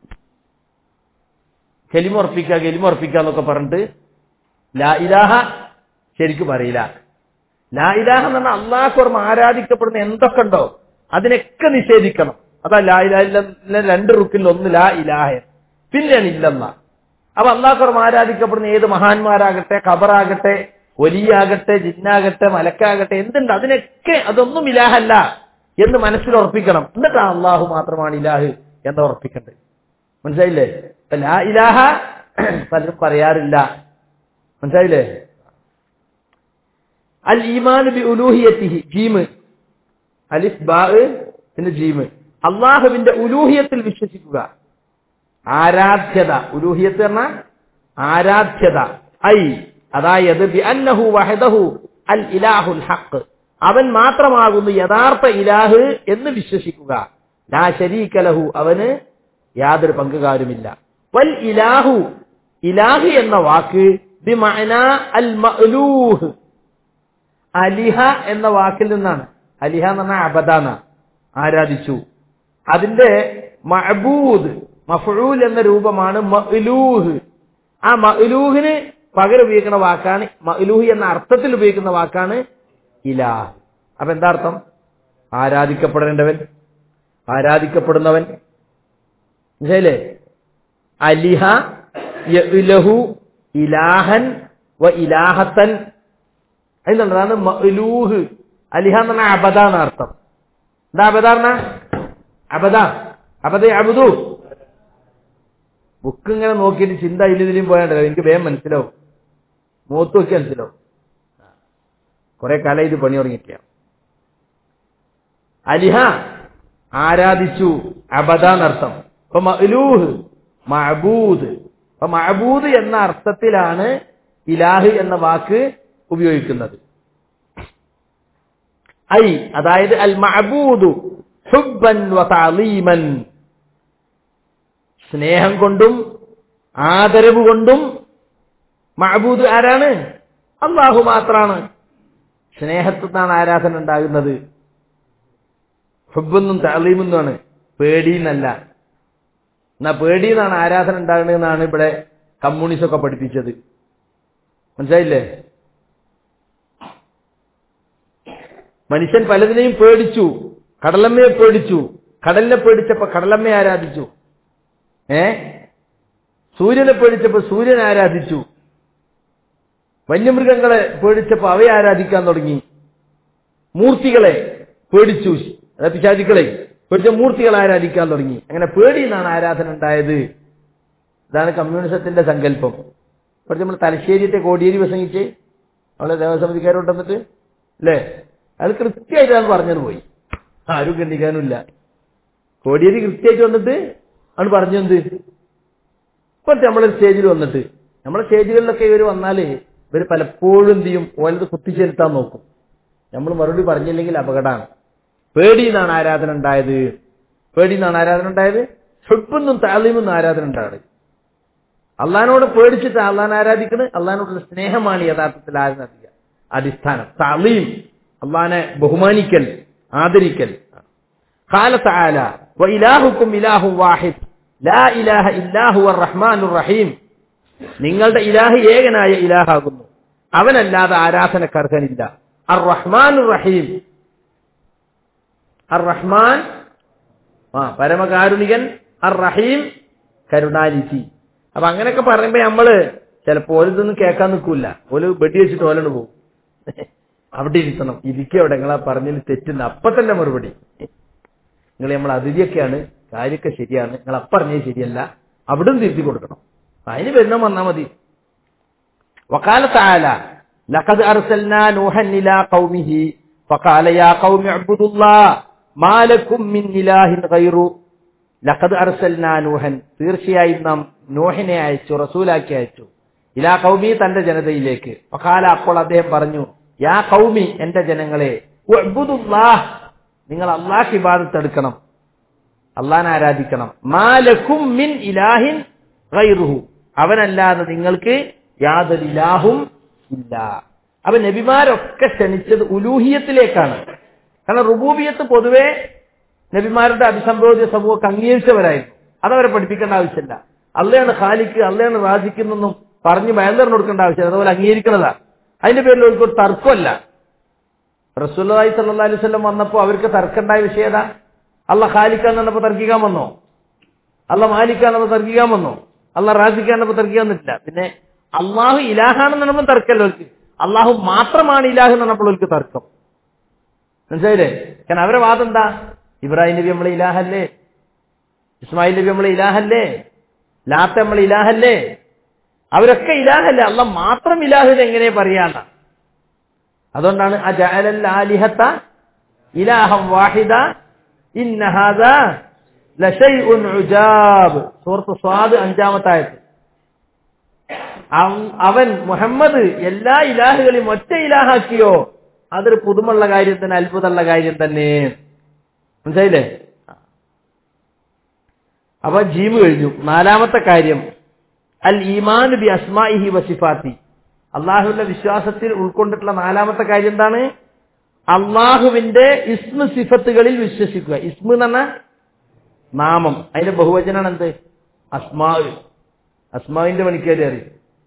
കലിമ ഉറപ്പിക്കുക കലിമ ഉറപ്പിക്കുക എന്നൊക്കെ പറഞ്ഞിട്ട് ലാ ഇലാഹ ശരിക്കും പറയില്ല. ലാ ഇലാഹ എന്ന് പറഞ്ഞാൽ അള്ളാഹ് ഓർമ്മ ആരാധിക്കപ്പെടുന്ന എന്തൊക്കെ ഉണ്ടോ അതിനൊക്കെ നിഷേധിക്കണം. അതാ ലാ ഇലാഹ ഇല്ല. രണ്ട് റുക്കിൽ ഒന്ന് ലാ ഇലാഹ, പിന്നെയാണ് ഇല്ലെന്ന. അപ്പൊ അള്ളാഹ് ഓർമ്മ ആരാധിക്കപ്പെടുന്ന ഏത് മഹാന്മാരാകട്ടെ, ഖബറാകട്ടെ, വലിയാകട്ടെ, ജിന്നാകട്ടെ, മലക്കാകട്ടെ, എന്തുണ്ട് അതിനൊക്കെ അതൊന്നും ഇലാഹല്ല എന്ന് മനസ്സിൽ ഉറപ്പിക്കണം. എന്നിട്ടാ അള്ളാഹു മാത്രമാണ് ഇലാഹ് എന്ന് ഉറപ്പിക്കേണ്ടത്. മനസ്സിലായില്ലേ? ലാ ഇലാഹ പലരും പറയാറില്ല. മനസ്സിലായില്ലേ? അൽ ഈമാൻ ബി ഉലൂഹിയത്തിഹി, ജീമ് അലിഫ് ബാ പിന്നെ ജീമ്, അള്ളാഹുവിന്റെ ഉലൂഹിയത്തിൽ വിശ്വസിക്കുക. ആരാധ്യത, ഉലൂഹിയത്ത് പറഞ്ഞാൽ ആരാധ്യത. ഐ അതായത് ബി അന്നഹു വഹദഹു അൽ ഇലാഹുൽ ഹഖ്, അവൻ മാത്രമാകുന്നു യഥാർത്ഥ ഇലാഹ് എന്ന് വിശ്വസിക്കുക. ലാ ശരീക ലഹു, അവന് യാതൊരു പങ്കുകാരുമില്ല. വൽ ഇലാഹു, ഇലാഹ് എന്ന വാക്ക് ബിമഅനാ അൽ മഅലൂഹ്, അലിഹ എന്ന വാക്കിൽ നിന്നാണ്. അലിഹ എന്ന് പറഞ്ഞാൽ അബദാന, ആരാധിച്ചു. അതിന്റെ മഅബൂദ് മഫ്ഊൽ എന്ന രൂപമാണ് മഅലൂഹ്. ആ മഅലൂഹിന് പകരം ഉപയോഗിക്കുന്ന വാക്കാണ്, മഅലൂഹ് എന്ന അർത്ഥത്തിൽ ഉപയോഗിക്കുന്ന വാക്കാണ് ഇലാഹ്. അപ്പൊ എന്താ അർത്ഥം? ആരാധിക്കപ്പെടേണ്ടവൻ, ആരാധിക്കപ്പെടുന്നവൻ, മനസ്സിലായില്ലേ? അലിഹ യഇലഹു ഇലാഹൻ വ ഇലാഹത്തൻ എന്നുള്ളതാണ് മഅലൂഹ്. അലിഹ എന്ന് പറഞ്ഞാൽ അബദ എന്ന അർത്ഥം. എന്താ അബദ പറഞ്ഞ? അബദ അബദ അബുദു. ബുക്ക് ഇങ്ങനെ നോക്കിയിട്ട് ചിന്ത ഇതിലും പോയാണ്ടല്ലോ, എനിക്ക് വേഗം മനസ്സിലാവും. മൂത്ത് നോക്കി മനസ്സിലാവും. കുറെ കാലം ഇത് പണി തുടങ്ങിയിട്ടില്ല. അലിഹ ആരാധിച്ചു, അബദ എന്നർത്ഥം. അപ്പൊ മഅലൂഹ് മഅബൂദ്. അപ്പൊ മഅബൂദ് എന്ന അർത്ഥത്തിലാണ് ഇലാഹ് എന്ന വാക്ക് ഉപയോഗിക്കുന്നത്. ഐ അതായത് അൽ മഅബൂദു ഹുബ്ബൻ വ തഅലീമൻ, സ്നേഹം കൊണ്ടും ആദരവ് കൊണ്ടും. മഅബൂദ് ആരാണ്? അല്ലാഹു മാത്രാണ്. സ്നേഹത്തിൽ നിന്നാണ് ആരാധന ഉണ്ടാകുന്നത്. ഹുബ്ബെന്നും തഅലീമെന്നുമാണ്, പേടിയെന്നല്ല. എന്നാ പേടിയെന്നാണ് ആരാധന ഉണ്ടാകുന്നതെന്നാണ് ഇവിടെ കമ്മ്യൂണിസ്റ്റ് ഒക്കെ പഠിപ്പിച്ചത്. മനസ്സിലായില്ലേ? മനുഷ്യൻ പലതിനെയും പേടിച്ചു. കടലമ്മയെ പേടിച്ചു. കടലിനെ പേടിച്ചപ്പോ കടലമ്മയെ ആരാധിച്ചു. ഏ സൂര്യനെ പേടിച്ചപ്പോ സൂര്യനെ ആരാധിച്ചു. വന്യമൃഗങ്ങളെ പേടിച്ചപ്പോ അവയെ ആരാധിക്കാൻ തുടങ്ങി. മൂർത്തികളെ പേടിച്ചു, പിശാചുക്കളെ പേടിച്ച മൂർത്തികളെ ആരാധിക്കാൻ തുടങ്ങി. അങ്ങനെ പേടിയെന്നാണ് ആരാധന ഉണ്ടായത്. ഇതാണ് കമ്മ്യൂണിസത്തിന്റെ സങ്കല്പം. കുറച്ച് നമ്മൾ തലശ്ശേരിയത്തെ കോടിയേരി പ്രസംഗിച്ച് അവളെ ദേവസമിതിക്കാരോട്ട് അല്ലേ, അത് കൃത്യമായിട്ടാണ് പറഞ്ഞത്. പോയി ആരും ഖണ്ഡിക്കാനുമില്ല. കോടിയേരി കൃത്യമായിട്ട് വന്നിട്ട് ആണ് പറഞ്ഞത്. ഇപ്പോഴത്തെ നമ്മളെ സ്റ്റേജിൽ വന്നിട്ട്, നമ്മളെ സ്റ്റേജുകളിലൊക്കെ ഇവർ വന്നാല് ഇവർ പലപ്പോഴും എന്ത് ചെയ്യും, ഓലത് കുത്തിച്ചെലുത്താൻ നോക്കും. നമ്മൾ മറുപടി പറഞ്ഞില്ലെങ്കിൽ അപകടമാണ്. പേടിയെന്നാണ് ആരാധന ഉണ്ടായത്. പേടിയെന്നാണ് ആരാധന ഉണ്ടായത്. ഹുബ്ബെന്നും തഅലീമെന്നും ആരാധന ഉണ്ടായത്. അള്ളഹാനോട് പേടിച്ചിട്ട് അള്ളഹാൻ ആരാധിക്കുന്നത്. അള്ളഹാനോടുള്ള സ്നേഹമാണ് യഥാർത്ഥത്തിൽ ആരാധിക്കുക അടിസ്ഥാനം. തഅലീം അള്ളഹാനെ ബഹുമാനിക്കൽ, ആദരിക്കൽ. ഖാല തആല വ ഇലാഹുക്കും ഇലാഹുൻ വാഹിദ് ലാ ഇലാഹ ഇല്ലാ ഹുവർ റഹ്മാനുർ റഹീം. നിങ്ങളുടെ ഇലാഹ് ഏകനായ ഇലാഹാകുന്നു, അവനല്ലാതെ ആരാധനക്കർഹനില്ല. അർ റഹ്മാനുർ റഹീം. അർ റഹ്മാൻ ആ പരമകാരുണികൻ, അർ റഹീം കരുണാനിധി. അപ്പൊ അങ്ങനെയൊക്കെ പറയുമ്പോ നമ്മള് ചിലപ്പോ ഓലിതൊന്നും കേൾക്കാൻ നിൽക്കൂല. ഓല് വെടി വെച്ചിട്ട് ഓലാണ് പോകും. അവിടെ ഇരിക്കണം, ഇരിക്കുക അവിടെ, നിങ്ങളാ പറഞ്ഞതിൽ തെറ്റുന്ന അപ്പൊ തന്നെ മറുപടി. നിങ്ങൾ നമ്മൾ അതിഥിയൊക്കെയാണ്, കാര്യമൊക്കെ ശരിയാണ്, നിങ്ങൾ അപ്പറഞ്ഞത് ശരിയല്ല, അവിടും തിരുത്തി കൊടുക്കണം. അതിന് വരുന്ന വന്നാൽ മതി. വഖാല തആല ലഖദ് അർസൽനാ നൂഹൻ ഇലാ ഖൗമിഹി ഫഖാല യാ ഖൗമി അബ്ദുല്ലാഹ് മാ ലക്കും മിൻ ഇലാഹിൻ ഗൈറു. ലഖദ് അർസൽനാ നൂഹൻ, തീർച്ചയായും നാം നൂഹിനെ അയച്ചു, റസൂലാക്കി അയച്ചു. ഇലാ ഖൗമി, തന്റെ ജനതയിലേക്ക്. ഫഖാല, അപ്പോൾ അദ്ദേഹം പറഞ്ഞു, യാ ഖൗമി, എന്റെ ജനങ്ങളെ, ഉഅ്ബുദുല്ലാഹ്, നിങ്ങൾ അല്ലാഹ് ഇബാദത്ത് എടുക്കണം, അല്ലാഹനെ ആരാധിക്കണം. മാ ലക്കും മിൻ ഇലാഹിൻ ഗൈറുഹു, അവനല്ലാതെ നിങ്ങൾക്ക് യാതൊരു ഇലാഹും ഇല്ല. അപ്പൊ നബിമാരൊക്കെ ക്ഷണിച്ചത് ഉലൂഹിയത്തിലേക്കാണ്. കാരണം റുബൂബിയത്ത് പൊതുവെ നബിമാരുടെ അഭിസംബോധ്യ സമൂഹമൊക്കെ അംഗീകരിച്ചവരായിരുന്നു. അതവരെ പഠിപ്പിക്കേണ്ട ആവശ്യമില്ല. അള്ളയാണ് ഖാലിക്ക്, അള്ളയാണ് റാസിക്കുന്നൊന്നും പറഞ്ഞ് ഭയങ്കരം കൊടുക്കേണ്ട ആവശ്യമില്ല. അതുപോലെ അംഗീകരിക്കുന്നതാ. അതിന്റെ പേരിൽ അവർക്ക് ഒരു തർക്കമല്ല. റസൂലുള്ളാഹി സ്വല്ലല്ലാഹു അലൈഹി വസല്ലം വന്നപ്പോ അവർക്ക് തർക്കമുണ്ടായ വിഷയം ഏതാ? അള്ള ഖാലിക്കാന്ന് പറഞ്ഞപ്പോ തർക്കിക്കാൻ വന്നോ? അള്ള മാലിക്കാന്നപ്പോ തർക്കിക്കാൻ വന്നോ? അള്ള റാസിക്കാന്നപ്പോ തർക്കിക്കാൻ വന്നിട്ടില്ല. പിന്നെ അള്ളാഹു ഇലാഹാണെന്ന് പറഞ്ഞപ്പോൾ തർക്കമല്ലോ അവർക്ക്. അള്ളാഹു മാത്രമാണ് ഇലാഹ് എന്ന് പറഞ്ഞപ്പോൾ അവർക്ക് തർക്കം. മനസ്സിലായില്ലേ? കാരണം അവരുടെ വാദം എന്താ? ഇബ്രാഹിം നബി നമ്മളെ ഇലാഹല്ലേ, ഇസ്മായിൽ നബി നമ്മളെ ഇലാഹല്ലേ, ലാത്ത നമ്മളെ ഇലാഹല്ലേ, അവരൊക്കെ ഇലാഹല്ലേ, അള്ള മാത്രം ഇലാഹിന് എങ്ങനെ പറയാണ്ട? അതുകൊണ്ടാണ് അജഅലൽ ആലിഹത ഇലാഹൻ വാഹിദ ഇന്ന ഹാദാ ലശൈഉൻ ഉജാബ്. സൂറത്ത് സ്വാദ് അഞ്ചാമത്തെ ആയത്ത്. അവൻ മുഹമ്മദ് എല്ലാ ഇലാഹുകളെയും ഒറ്റ ഇലാഹാക്കിയോ, അതൊരു പുതുമുള്ള കാര്യം തന്നെ, അത്ഭുതമുള്ള കാര്യം തന്നെ. മനസ്സിലായില്ലേ? അപ്പൊ ജീമ് കഴിഞ്ഞു. നാലാമത്തെ കാര്യം അൽ ഈമാൻ ബി അസ്മാഇഹി വസിഫാത്തി. അള്ളാഹുവിന്റെ വിശ്വാസത്തിൽ ഉൾക്കൊണ്ടിട്ടുള്ള നാലാമത്തെ കാര്യം എന്താണ്? അള്ളാഹുവിന്റെ ഇസ്മ സിഫത്തുകളിൽ വിശ്വസിക്കുക. ഇസ്മ എന്ന് പറഞ്ഞ നാമം, അതിന്റെ ബഹുവചനാണ് എന്ത്? അസ്മാ. അസ്മാവിന്റെ പണിക്കാര് അറിയും,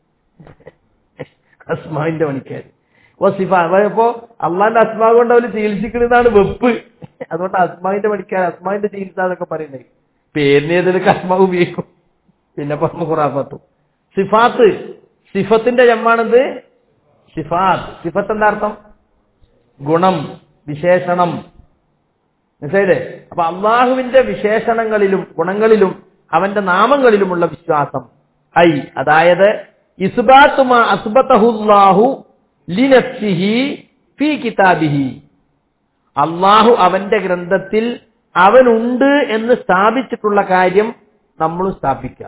അസ്മാവിന്റെ പണിക്കാര്. വസിഫ അപ്പോ അള്ളാന്റെ അസ്മാ കൊണ്ട് അവര് ചികിത്സിക്കുന്നതാണ് വെപ്പ്. അതുകൊണ്ട് അസ്മാവിന്റെ പണിക്കാർ, അസ്മാവിന്റെ ചികിത്സ എന്നൊക്കെ പറയുന്നത്. പേരിന് ഏതൊരു അസ്മാ ഉപയോഗിക്കും. പിന്നെ പറഞ്ഞു ഖുറാഫത്തു. സിഫാത്ത്, സിഫത്തിന്റെ ജമ്മാണെന്ത്? സിഫാത്ത്. സിഫത്ത് എന്താ അർത്ഥം? ഗുണം, വിശേഷണം. മനസ്സിലായില്ലേ? അപ്പൊ അള്ളാഹുവിന്റെ വിശേഷണങ്ങളിലും ഗുണങ്ങളിലും അവന്റെ നാമങ്ങളിലുമുള്ള വിശ്വാസം. ഐ അതായത് ഇസ്ബാത്തു മാ അസ്ബതഹുല്ലാഹു ലിനഫ്സിഹി ഫീ കിതാബിഹി, അള്ളാഹു അവന്റെ ഗ്രന്ഥത്തിൽ അവനുണ്ട് എന്ന് സ്ഥാപിച്ചിട്ടുള്ള കാര്യം നമ്മൾ സ്ഥാപിക്കുക.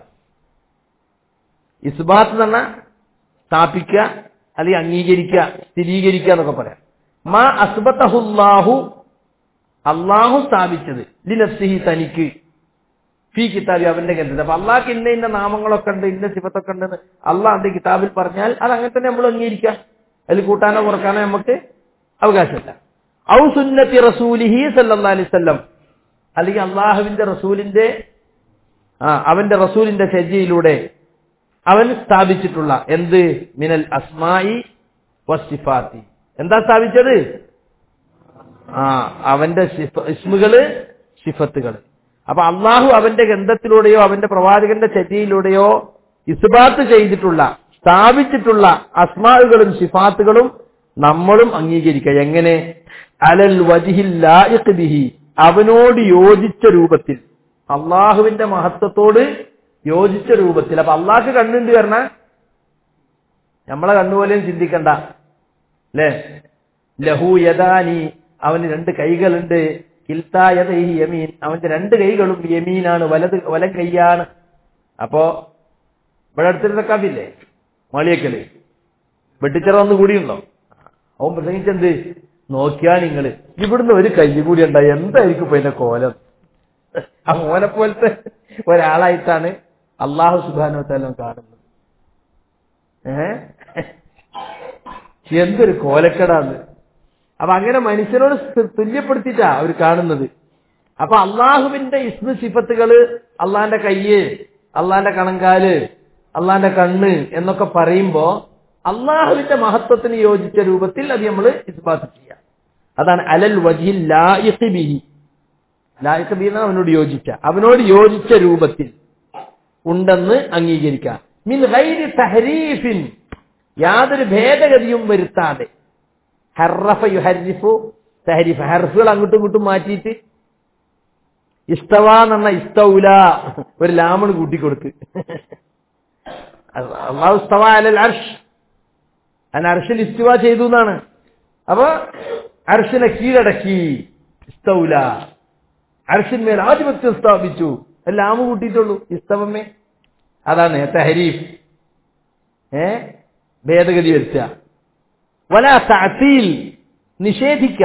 ഇസ്ബാത്ത് എന്ന് പറഞ്ഞാൽ സ്ഥാപിക്കുക, അല്ലെങ്കിൽ അംഗീകരിക്കുക, സ്ഥിരീകരിക്കുക എന്നൊക്കെ പറയാം. മാ അസ്ബതഹുല്ലാഹു, അള്ളാഹു സ്ഥാപിച്ചത്, ലിനഫ്സിഹി തനിക്ക്, ഫീ കിതാബി അവന്റെ ഗ്രന്ഥത്തിൽ. അപ്പൊ അള്ളാഹ്ക്ക് ഇന്ന ഇന്ന നാമങ്ങളൊക്കെ ഉണ്ട്, ഇന്ന സിഫത്തൊക്കെ ഉണ്ടെന്ന് അള്ളാഹ് കിതാബിൽ പറഞ്ഞാൽ അത് അങ്ങനെ തന്നെ നമ്മൾ അംഗീകരിക്കുക. അതിൽ കൂട്ടാനോ കുറക്കാനോ നമുക്ക് അവകാശമില്ല. ഔ സുന്നത്തി റസൂലിഹി സല്ലല്ലാഹു അലൈഹി വസല്ലം, അല്ലെങ്കിൽ അള്ളാഹുവിന്റെ റസൂലിന്റെ ആ അവന്റെ റസൂലിന്റെ ശരീയിലൂടെ അവൻ സ്ഥാപിച്ചിട്ടുള്ള എന്ത്? മിനൽ അസ്മായി വസിഫാത്തി. എന്താ സ്ഥാപിച്ചത്? ആ അവന്റെ ഇസ്മുകള്, സിഫത്തുകള്. അപ്പൊ അള്ളാഹു അവന്റെ ഗ്രന്ഥത്തിലൂടെയോ അവന്റെ പ്രവാചകന്റെ ചര്യയിലൂടെയോ ഇസ്ബാത്ത് ചെയ്തിട്ടുള്ള, സ്ഥാപിച്ചിട്ടുള്ള അസ്മാഉകളും സിഫാത്തുകളും നമ്മളും അംഗീകരിക്കുക. എങ്ങനെ? അലൽ വജ്ഹിൽ ലായിഖ് ബിഹി, അവനോട് യോജിച്ച രൂപത്തിൽ, അള്ളാഹുവിന്റെ മഹത്വത്തോട് യോജിച്ച രൂപത്തിൽ. അപ്പൊ അള്ളാഹ്ക്ക് കണ്ണുണ്ട് പറഞ്ഞ നമ്മളെ കണ്ണുപോലെയും ചിന്തിക്കണ്ട അല്ലേ? ലഹു യദാനി, അവന് രണ്ട് കൈകളുണ്ട്. കിൽത്താ യദൈഹി യമീൻ, അവന്റെ രണ്ട് കൈകളും യമീനാണ്, വലത് വലം കൈയാണ്. അപ്പോ ഇവിടെ അടുത്തിരുന്ന കവില്ലേ മാളിയക്കല് വെട്ടിച്ചിറ ഒന്ന് കൂടിയുണ്ടോ? അവൻ പ്രസംഗിച്ചെന്ത്? നോക്കിയാ നിങ്ങള് ഇവിടുന്ന് ഒരു കൈ കൂടി ഉണ്ടായി, എന്തായിരിക്കും ഇപ്പൊ എന്റെ കോലം? ആ മോനെ പോലത്തെ ഒരാളായിട്ടാണ് അള്ളാഹു സുബ്ഹാനഹു വ തആല കാണുന്നത്. ഏഹ് എന്തൊരു കോലക്കെടാന്ന്. അപ്പൊ അങ്ങനെ മനുഷ്യനോട് തുല്യപ്പെടുത്തിയിട്ടാ അവർ കാണുന്നത്. അപ്പൊ അള്ളാഹുവിന്റെ ഇസ്മു സിഫത്തുകള്, അള്ളാന്റെ കയ്യ്, അള്ളാന്റെ കണങ്കാല്, അള്ളാന്റെ കണ്ണ് എന്നൊക്കെ പറയുമ്പോ അള്ളാഹുവിന്റെ മഹത്വത്തിന് യോജിച്ച രൂപത്തിൽ അത് നമ്മൾ ഇസ്ബാത്ത് ചെയ്യാം. അതാണ് അലൽ വജ്ഹിൽ ലായിഖ് ബിഹി. ലായിഖ് ബിഹി അവനോട് യോജിച്ച, അവനോട് യോജിച്ച രൂപത്തിൽ ഉണ്ടെന്ന് അംഗീകരിക്കാം. മിൻ ഗൈരി തഹരീഫിൻ, യാതൊരു ഭേദഗതിയും വരുത്താതെ. ഹർറഫ യുഹരിഫു തഹരീഫ്, ഹർഫുകൾ അങ്ങോട്ടും ഇങ്ങോട്ടും മാറ്റിയിട്ട് ഇസ്തവ എന്ന് പറഞ്ഞ ഇസ്തൗല ഒരു ലാമണ് കൂട്ടിക്കൊടുക്ക്. അല്ലാഹു ഇസ്തവ അലൽ അർശ്, അൻ അർശിൽ ഇസ്തിവ ചെയ്തു എന്നാണ്. അപ്പൊ അർശിനെ കീഴടക്കി, ഇസ്തൗല, അർശിന്മേൽ ആധിപത്യം സ്ഥാപിച്ചു, ലാമ് കൂട്ടിയിട്ടുള്ളൂ ഇസ്തവമേ. അതാണ് തഹരീഫ്, ഏ ഭേദഗതി വരുത്തുക. വലാ തഅതീൽ, നിഷേധിക്ക.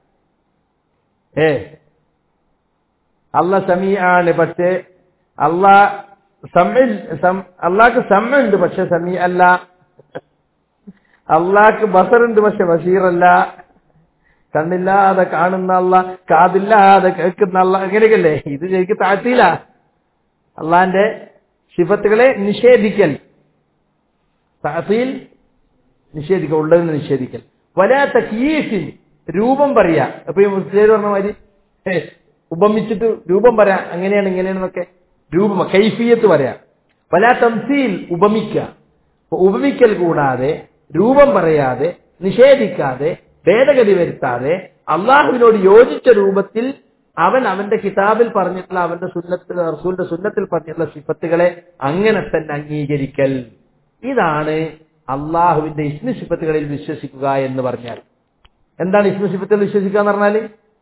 ഏ അള്ളാഹ് സമീആണ്, പക്ഷേ അള്ളാഹ് സമഇൽ അള്ളാഹ്ക്ക് സമഉണ്ട് പക്ഷെ സമീ അല്ല. അള്ളാഹ്ക്ക് ബസറുണ്ട് പക്ഷെ ബസീറല്ല. കണ്ണില്ലാതെ കാണുന്ന അള്ളാഹ്, കാതില്ലാതെ കേൾക്കുന്ന അള്ളാഹ്, അങ്ങനെയൊക്കെയല്ലേ? ഇത് ശരിക്കും തഅതീലാ, അള്ളാന്റെ സിഫത്തുകളെ നിഷേധിക്കൽ. തഅതീൽ നിഷേധിക്കൽ, ഉള്ളതെന്ന് നിഷേധിക്കൽ. വലാ തക്യീഫിൻ, രൂപം പറയാ. അപ്പൊ ഈ മുസ്ലിം പറഞ്ഞ മാതിരി ഉപമിച്ചിട്ട് രൂപം പറയാ, അങ്ങനെയാണ് ഇങ്ങനെയാണെന്നൊക്കെ രൂപം കൈഫിയത്ത് പറയാ. വലാ തംസീൽ, ഉപമിക്ക. ഉപമിക്കൽ കൂടാതെ, രൂപം പറയാതെ, നിഷേധിക്കാതെ, ഭേദഗതി വരുത്താതെ അള്ളാഹുവിനോട് യോജിച്ച രൂപത്തിൽ അവൻ അവന്റെ കിതാബിൽ പറഞ്ഞിട്ടുള്ള, അവന്റെ സുന്നത്തിൽ, റസൂലിന്റെ സുന്നത്തിൽ പറഞ്ഞിട്ടുള്ള സിഫത്തുകളെ അങ്ങനെ തന്നെ അംഗീകരിക്കൽ. ഇതാണ് അള്ളാഹുവിന്റെ ഇസ്മി സിഫത്തുകളിൽ വിശ്വസിക്കുക എന്ന് പറഞ്ഞാൽ. എന്താണ് ഇസ്മി സിഫത്തുകളിൽ വിശ്വസിക്കുക എന്ന് പറഞ്ഞാൽ?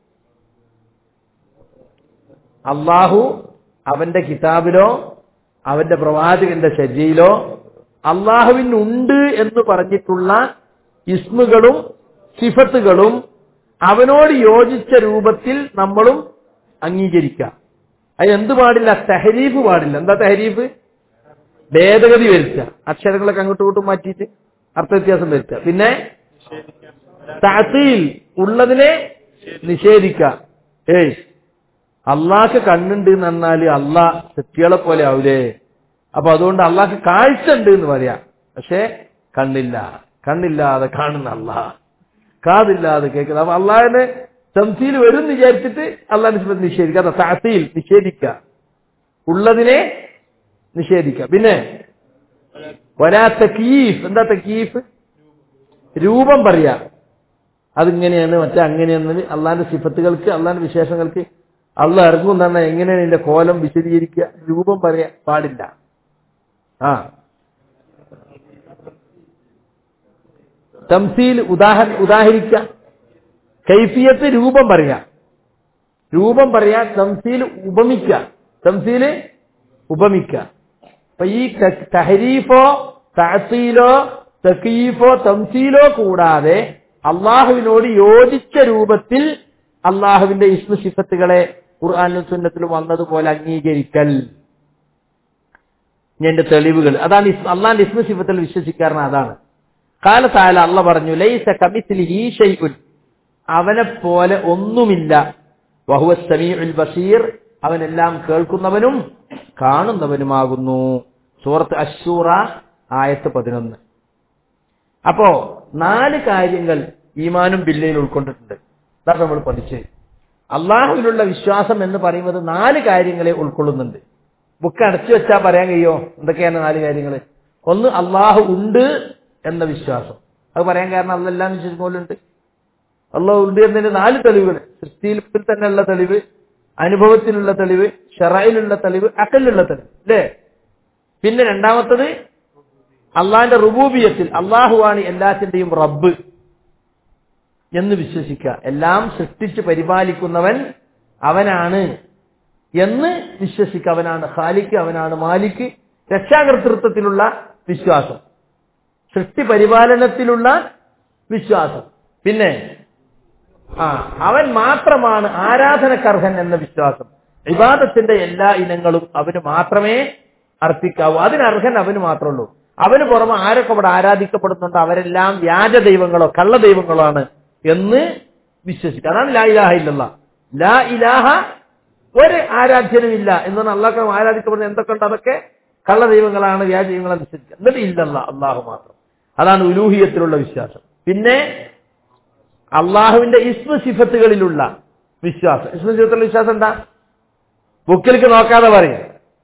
അള്ളാഹു അവന്റെ കിതാബിലോ അവന്റെ പ്രവാചകന്റെ ശരീയിലോ അള്ളാഹുവിനുണ്ട് എന്ന് പറഞ്ഞിട്ടുള്ള ഇസ്മുകളും സിഫത്തുകളും അവനോട് യോജിച്ച രൂപത്തിൽ നമ്മളും അംഗീകരിക്കുക. അത് എന്ത് പാടില്ല? തഹരീഫ് പാടില്ല. എന്താ തഹരീഫ്? ഭേദഗതി വരുത്തുക, അക്ഷരങ്ങളൊക്കെ അങ്ങോട്ടും ഇങ്ങോട്ടും മാറ്റിയിട്ട് അർത്ഥവ്യത്യാസം വരുത്തുക. പിന്നെ തഅതീൽ, ഉള്ളതിനെ നിഷേധിക്കുക. ഏയ് അള്ളാഹ്ക്ക് കണ്ണുണ്ട് എന്ന് പറഞ്ഞാല് അള്ളാഹ് സത്യകളെ പോലെ ആവൂലേ? അപ്പൊ അതുകൊണ്ട് അള്ളാഹ്ക്ക് കാഴ്ച ഉണ്ട് എന്ന് പറയാം, പക്ഷെ കണ്ണില്ല. കണ്ണില്ലാതെ കാണുന്ന അള്ളാഹ്, കാതില്ലാതെ കേൾക്കുന്നത്. അപ്പൊ അള്ളാഹിനെ തംസീൽ വരും വിചാരിച്ചിട്ട് അള്ളാഹിനെ നിഷേധിക്കുക. തഅതീൽ, നിഷേധിക്കുക. ഉള്ളതിനെ നിഷേധിക്കുക. പിന്നെ വലാ തക്യീഫ്. എന്താ തക്യീഫ്? രൂപം പറയാ. അതിങ്ങനെയാണ് മറ്റേ അങ്ങനെയാണ്. അള്ളാന്റെ സിഫത്തുകൾക്ക് അള്ളാന്റെ വിശേഷങ്ങൾക്ക് അള്ളാഹ് ഇറങ്ങും എന്നാണ്. എങ്ങനെയാണ് ഇതിന്റെ കോലം വിശദീകരിക്കുക? രൂപം പറയാ പാടില്ല. ആ തംസീൽ ഉദാഹര ഉദാഹരിക്ക. കൈഫിയത്ത് രൂപം പറയാ. രൂപം പറയാ. തംസീൽ ഉപമിക്ക. തംസീല് ഉപമിക്ക. അപ്പൊ ഈ തഹരീഫോ തഅ്തീലോ തക്യീഫോ തംസീലോ കൂടാതെ അള്ളാഹുവിനോട് യോജിച്ച രൂപത്തിൽ അള്ളാഹുവിന്റെ ഇസ്മ സിഫത്തുകളെ ഖുർആനിലും സുന്നത്തിലും വന്നതുപോലെ അംഗീകരിക്കൽ. എന്റെ തെളിവുകൾ അതാണ്. അള്ളാഹിന്റെ ഇസ്മ സിഫത്തിൽ വിശ്വസിക്കാരന അതാണ്. ഖാല തആല അള്ളാഹ് പറഞ്ഞു ലൈസ കമിസ്ലിഹി ശൈഉൻ, അവനെ പോലെ ഒന്നുമില്ല. വഹുവ സമീഉൽ ബസീർ, അവനെല്ലാം കേൾക്കുന്നവനും കാണുന്നവനുമാകുന്നു. സൂറത്ത് അശ്ശൂറ ആയത്ത് പതിനൊന്ന്. അപ്പോ നാല് കാര്യങ്ങൾ ഈമാനും ബില്ലയിൽ ഉൾക്കൊണ്ടിട്ടുണ്ട്. അതാണ് നമ്മൾ പഠിച്ചത്. അള്ളാഹുവിലുള്ള വിശ്വാസം എന്ന് പറയുന്നത് നാല് കാര്യങ്ങളെ ഉൾക്കൊള്ളുന്നുണ്ട്. ബുക്ക് അടച്ചു വെച്ചാൽ പറയാൻ കഴിയോ എന്തൊക്കെയാണ് നാല് കാര്യങ്ങൾ? ഒന്ന്, അള്ളാഹു ഉണ്ട് എന്ന വിശ്വാസം. അത് പറയാൻ കാരണം അള്ളെല്ലാം വിശ്വസിക്കുന്നുണ്ട്. അള്ളാഹു ഉണ്ട് എന്നതിന് നാല് തെളിവുകൾ. സൃഷ്ടിയിൽ തന്നെയുള്ള തെളിവ്, അനുഭവത്തിലുള്ള തെളിവ്, ശറയിലുള്ള തെളിവ്, അഖലിലുള്ള തെളിവ് അല്ലേ? പിന്നെ രണ്ടാമത്തത് അള്ളാഹിന്റെ റുബൂബിയത്തിൽ അള്ളാഹുവാണ് എല്ലാത്തിന്റെയും റബ്ബ് എന്ന് വിശ്വസിക്കുക. എല്ലാം സൃഷ്ടിച്ച് പരിപാലിക്കുന്നവൻ അവനാണ് എന്ന് വിശ്വസിക്കുക. അവനാണ് ഖാലിക്ക്, അവനാണ് മാലിക്ക്. രക്ഷാകർതൃത്വത്തിലുള്ള വിശ്വാസം, സൃഷ്ടി പരിപാലനത്തിലുള്ള വിശ്വാസം. പിന്നെ ആ അവൻ മാത്രമാണ് ആരാധനക്കർഹൻ എന്ന വിശ്വാസം. ഇബാദത്തിന്റെ എല്ലാ ഇനങ്ങളും അവന് മാത്രമേ അർപ്പിക്കാവൂ. അതിനർഹൻ അവന് മാത്രമേ ഉള്ളൂ. അവന് പുറമെ ആരൊക്കെ അവിടെ ആരാധിക്കപ്പെടുന്നുണ്ടോ അവരെല്ലാം വ്യാജ ദൈവങ്ങളോ കള്ള ദൈവങ്ങളോ ആണ് എന്ന് വിശ്വസിക്കുക. അതാണ് ലാ ഇലാഹ ഇല്ലല്ലാഹ്. ലാ ഇലാഹ, ഒരു ആരാധ്യനുമില്ല എന്നാണ്. അള്ളാഹ് ആരാധിക്കപ്പെടുന്ന എന്തൊക്കെ ഉണ്ട് അതൊക്കെ കള്ള ദൈവങ്ങളാണ്, വ്യാജ ദൈവങ്ങളാണ് വിശ്വസിക്കുക. എന്നിട്ട് ഇല്ലല്ലാഹ്, അള്ളാഹു മാത്രം. അതാണ് ഉലൂഹിയത്തിലുള്ള വിശ്വാസം. പിന്നെ അള്ളാഹുവിന്റെ ഇസ്മ സിഫത്തുകളിലുള്ള വിശ്വാസം. ഇസ്മ സിഫത്തുള്ള വിശ്വാസം എന്താ? ബുക്കിലേക്ക് നോക്കാതെ പറയും.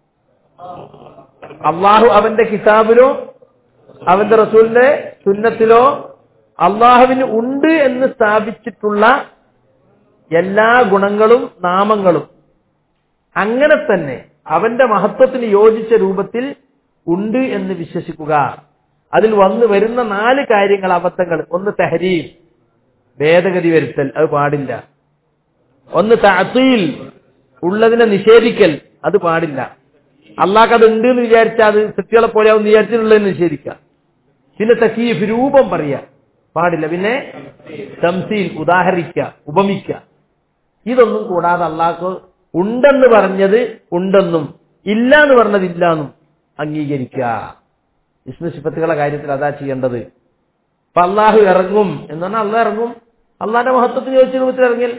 അള്ളാഹു അവന്റെ കിതാബിലോ അവന്റെ റസൂലിന്റെ സുന്നത്തിലോ അള്ളാഹുവിന് ഉണ്ട് എന്ന് സ്ഥാപിച്ചിട്ടുള്ള എല്ലാ ഗുണങ്ങളും നാമങ്ങളും അങ്ങനെ തന്നെ അവന്റെ മഹത്വത്തിന് യോജിച്ച രൂപത്തിൽ ഉണ്ട് എന്ന് വിശ്വസിക്കുക. അതിൽ വന്നു വരുന്ന നാല് കാര്യങ്ങൾ അബദ്ധങ്ങൾ. ഒന്ന് തഹരീം, ഭേദഗതി വരുത്തൽ, അത് പാടില്ല. ഒന്ന് തഅ്തീൽ, ഉള്ളതിനെ നിഷേധിക്കൽ, അത് പാടില്ല. അള്ളാഹ് അത് ഉണ്ട് എന്ന് വിചാരിച്ചാൽ അത് സൃഷ്ടികളെ പോലെ ആവും വിചാരിച്ചിട്ടുള്ളതെന്ന് നിഷേധിക്കുക. പിന്നെ തക്യീഫ്, രൂപം പറയുക പാടില്ല. പിന്നെ തംസീൽ, ഉദാഹരിക്കുക, ഉപമിക്കുക. ഇതൊന്നും കൂടാതെ അള്ളാഹ് ഉണ്ടെന്ന് പറഞ്ഞത് ഉണ്ടെന്നും ഇല്ല എന്ന് പറഞ്ഞത് ഇല്ല എന്നും അംഗീകരിക്കുക. ഇസ്മ സിഫത്തുകളുടെ കാര്യത്തിൽ അതാ ചെയ്യേണ്ടത്. അപ്പൊ അള്ളാഹു ഇറങ്ങും എന്ന് പറഞ്ഞാൽ അള്ളാഹ് ഇറങ്ങും. അള്ളാഹിന്റെ മഹത്വത്തിന് യോജിച്ച രൂപത്തിൽ ഇറങ്ങിൽ.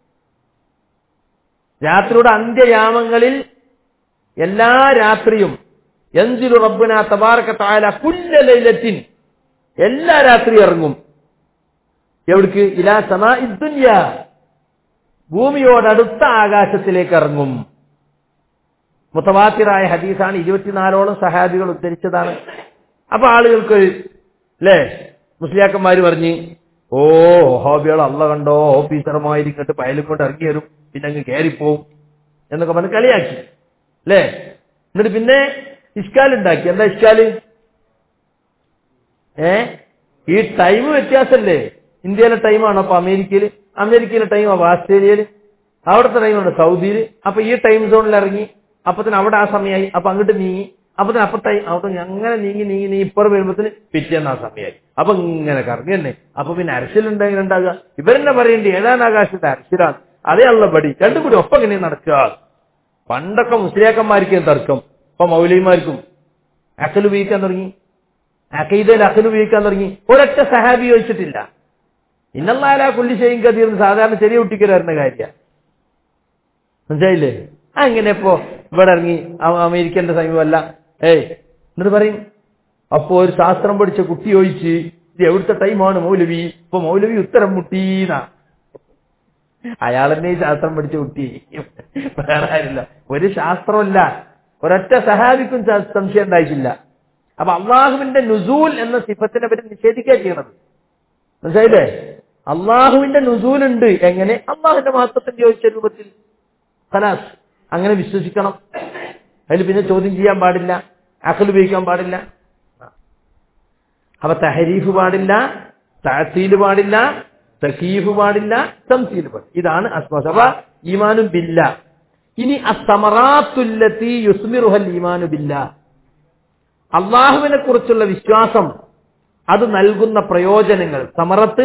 രാത്രിയുടെ അന്ത്യയാമങ്ങളിൽ എല്ലാ രാത്രിയും യൻസിലു റബ്ബുനാ തബാറക തആല കുല്ല ലൈലത്തിൻ, എല്ലാ രാത്രി ഇറങ്ങും. എവിടേക്ക്? ഇലാ സമാഇദ് ദുനിയ, ഭൂമിയോടടുത്ത ആകാശത്തിലേക്ക് ഇറങ്ങും. മുതവാത്തിറായ ഹദീസാണ്. ഇരുപത്തിനാലോളം സഹാബികൾ ഉദ്ധരിച്ചതാണ്. അപ്പൊ ആളുകൾക്ക് അല്ലേ, മുസ്ലിയാക്കന്മാര് പറഞ്ഞ് ഓ വഹാബികൾ അള്ള കണ്ടോ ഓഫീസർമായിരിക്കട്ട് പയലും കൊണ്ട് ഇറങ്ങി വരും, പിന്നെ അങ്ങ് കയറിപ്പോവും എന്നൊക്കെ പറഞ്ഞ് കളിയാക്കി അല്ലേ. എന്നിട്ട് പിന്നെ ഇഷ്കാൽ ഉണ്ടാക്കി. എന്താ ഇഷ്കാല്? ഏ ഈ ടൈം വ്യത്യാസമല്ലേ? ഇന്ത്യയിലെ ടൈമാണോ അപ്പൊ അമേരിക്കയില്, അമേരിക്കയിലെ ടൈം അപ്പൊ ഓസ്ട്രേലിയയില്, അവിടുത്തെ ടൈമാണ് സൗദിയില്. അപ്പൊ ഈ ടൈം സോണിൽ ഇറങ്ങി, അപ്പൊ തന്നെ അവിടെ ആ സമയമായി. അപ്പൊ അങ്ങോട്ട് നീങ്ങി, അപ്പൊ തന്നെ അപ്പത്തായി, അവിടെ അങ്ങനെ നീങ്ങി നീങ്ങി നീ ഇപ്പുറം വരുമ്പത്തിന് പിറ്റേന്ന് ആ സമയമായി. അപ്പൊ ഇങ്ങനെ കറങ്ങി തന്നെ. അപ്പൊ പിന്നെ അരശിലുണ്ടെങ്കിൽ ഉണ്ടാകുക. ഇവരെന്നെ പറയേണ്ടി ഏഴാം ആകാശത്തെ അരശിലാണ്, അതേ അള്ള ബടി, രണ്ടും കൂടി ഒപ്പം ഇങ്ങനെ നടക്കുക. പണ്ടൊക്കെ മുസ്ലിയാക്കന്മാർക്കും തർക്കം, ഇപ്പൊ മൗലവിമാർക്കും അക്കൽ ഉപയോഗിക്കാൻ തുടങ്ങി, അഖീദയിൽ അക്കൽ ഉപയോഗിക്കാൻ തുടങ്ങി. ഒരൊറ്റ സഹാബി ചോദിച്ചിട്ടില്ല. ഇന്നല്ലാ കുല്ലി ഷൈഇൻ ഖദീർ സാധാരണ ചെറിയ കുട്ടിക്ക് വരുന്ന കാര്യമാണ്. മനസ്സിലായില്ലേ? അങ്ങനെ ഇപ്പോ ഇവിടെ ഇറങ്ങി അമേരിക്കന്റെ സമീപമല്ല ഏയ് എന്നിട്ട് പറയും. അപ്പോ ഒരു ശാസ്ത്രം പഠിച്ച കുട്ടി ചോദിച്ച് ഇത് എവിടുത്തെ ടൈമാണ് മൗലവി? ഇപ്പൊ മൗലവി ഉത്തരം മുട്ടീന്നാ. അയാളെന്നെ ഈ ശാസ്ത്രം പഠിച്ച കുട്ടി, വേറെ ആരില്ല. ഒരു ശാസ്ത്രമല്ല, ഒരൊറ്റ സഹാബിക്കും സംശയം ഉണ്ടായിട്ടില്ല. അപ്പൊ അള്ളാഹുവിന്റെ നുസൂൽ എന്ന സിഫത്തിനെ പറ്റി നിഷേധിക്കുക ചെയ്യണത്. മനസ്സിലായില്ലേ? അള്ളാഹുവിന്റെ നുസൂൽ ഉണ്ട്. എങ്ങനെ? അള്ളാഹുവിന്റെ മഹത്വത്തിന്റെ യോജിച്ച രൂപത്തിൽ. ഖലാസ്, അങ്ങനെ വിശ്വസിക്കണം. അതിൽ പിന്നെ ചോദ്യം ചെയ്യാൻ പാടില്ല, അഖൽ ഉപയോഗിക്കാൻ പാടില്ല. അപ്പൊ തഹരീഫ് പാടില്ല, തഅ്തീൽ പാടില്ല, തകീഫ് പാടില്ല, തംസീൽ പാടില്ല. ഇതാണ് അസ്മാ. അപ്പൊ ഈമാനു ബില്ലാ. ഇനി അസ്സമറാത്തുല്ലതി യുസ്മിറുഹൽ ഈമാനു ബില്ലാ, അള്ളാഹുവിനെ കുറിച്ചുള്ള വിശ്വാസം അത് നൽകുന്ന പ്രയോജനങ്ങൾ. സമറത്ത്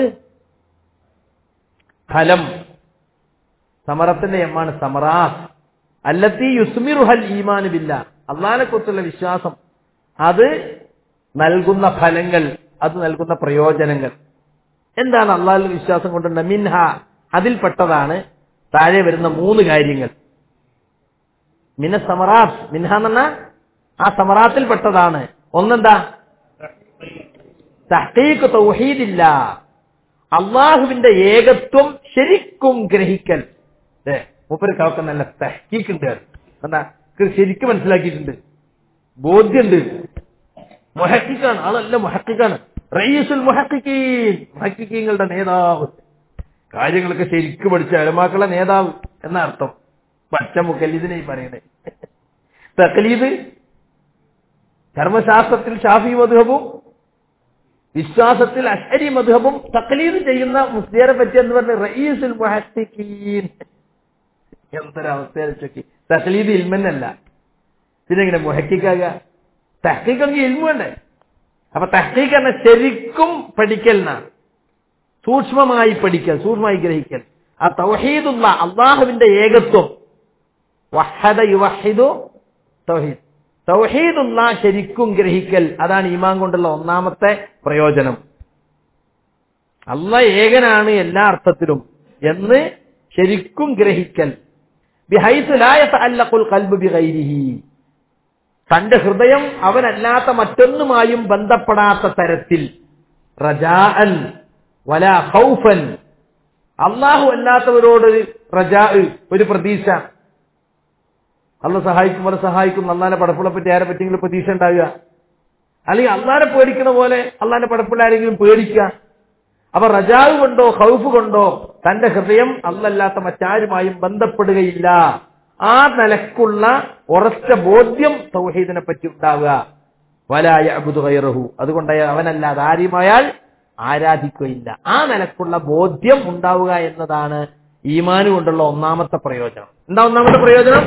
ഫലം, സമറത്തിന്റെ എമ്മാണ് സമറാത്ത്. അല്ലത്തി യുസ്മിറുഹൽ ഈമാനു ബില്ലാ, അള്ളാഹിനെ കുറിച്ചുള്ള വിശ്വാസം അത് നൽകുന്ന ഫലങ്ങൾ, അത് നൽകുന്ന പ്രയോജനങ്ങൾ. എന്താണ് അള്ളാഹിൽ വിശ്വാസം കൊണ്ടുള്ള മിൻഹ? അതിൽപ്പെട്ടതാണ് താഴെ വരുന്ന മൂന്ന് കാര്യങ്ങൾ. മിന സമറാത്ത്, മിൻഹ എന്ന് പറഞ്ഞാൽ ആ സമറാത്തിൽ പെട്ടതാണ്. ഒന്നെന്താ? തഹ്ഖീഖ് തൗഹീദില്ലാ, അള്ളാഹുവിന്റെ ഏകത്വം ശരിക്കും ഗ്രഹിക്കൽ. ഏ മൂപ്പര് കവക്ക നല്ല തഹ്ഖീഖ് ഉണ്ട്, എന്താ ശരിക്കും മനസ്സിലാക്കിയിട്ടുണ്ട്, ബോധ്യമുണ്ട്. മുഹഖിഖാണ്, ആളല്ല മുഹഖിഖാണ്. റയീസുൽ മുഹഖിഖീൻ, മുഹഖിഖീങ്ങളുടെ നേതാവ്, കാര്യങ്ങളൊക്കെ ശരിക്കും പഠിച്ച അലമാക്കളുടെ നേതാവ് എന്ന അർത്ഥം. പച്ച മുഖല്ലിദിനെ പറയണേ. തഖ്ലീദ് ധർമ്മശാസ്ത്രത്തിൽ ഷാഫി മദ്ഹബും വിശ്വാസത്തിൽ അശ്അരി മദ്ഹബും തഖ്ലീദ് ചെയ്യുന്ന മുസ്ലിയാരെ പറ്റി എന്ന് പറഞ്ഞ റയീസുൽ മുഹഖിഖീൻ. എന്തൊരവസ്ഥയെ ചോക്കി. തഖ്ലീദ് ഇൽമന്നല്ല, പിന്നെങ്ങനെ മുഹഖിഖാകുക? തഹ്ഖീഖ് ഇൽമു വേണ്ടേ? അപ്പൊ തഹ്ഖീഖ് എന്ന ശരിക്കും പഠിക്കൽ, സൂക്ഷ്മമായി പഠിക്കൽ, സൂക്ഷ്മമായി ഗ്രഹിക്കൽ. ആ തൗഹീദുള്ള അള്ളാഹുവിന്റെ ഏകത്വം, വഹദ യുവഹിദു തൗഹീദ്, തൗഹീദുള്ള ശരിക്കും ഗ്രഹിക്കൽ. അതാണ് ഈമാൻ കൊണ്ടുള്ള ഒന്നാമത്തെ പ്രയോജനം. അല്ലാഹ് ഏകനാണ് എല്ലാ അർത്ഥത്തിലും എന്ന് ശരിക്കും ഗ്രഹിക്കൽ. ബിഹൈസു ലാ യതഅല്ലഖുൽ ഖൽബു ബിഗൈരിഹി, തന്റെ ഹൃദയം അവനല്ലാത്ത മറ്റൊന്നുമായും ബന്ധപ്പെടാത്ത തരത്തിൽ. റജാഅൻ വലാ ഖൗഫൻ, അല്ലാഹു അല്ലാത്തവരോട് റജാ, ഒരു പ്രതീക്ഷ. അള്ളാഹ് സഹായിക്കും പോലെ സഹായിക്കും. അള്ളാഹിന്റെ പടപ്പുകളെ പറ്റി ആരെ പറ്റിയെങ്കിലും പ്രതീക്ഷ ഉണ്ടാവുക, അല്ലെങ്കിൽ അള്ളാഹിനെ പേടിക്കുന്ന പോലെ അള്ളാഹിന്റെ പടപ്പുള്ള ആരെങ്കിലും പേടിക്കുക. അപ്പൊ റജാവ് കൊണ്ടോ ഖൗഫ് കൊണ്ടോ തന്റെ ഹൃദയം അല്ലാത്ത മറ്റാരുമായും ബന്ധപ്പെടുകയില്ല. ആ നിലക്കുള്ള ഉറച്ച ബോധ്യം തൗഹീദിനെ പറ്റി ഉണ്ടാവുക. വലാ യഅ്ബുദു ഗൈറഹു, അതുകൊണ്ട് അവനല്ലാതെ ആരെയും അയാൾ ആരാധിക്കുകയില്ല. ആ നിലക്കുള്ള ബോധ്യം ഉണ്ടാവുക എന്നതാണ് ഈമാൻ കൊണ്ടുള്ള ഒന്നാമത്തെ പ്രയോജനം. എന്താ ഒന്നാമത്തെ പ്രയോജനം?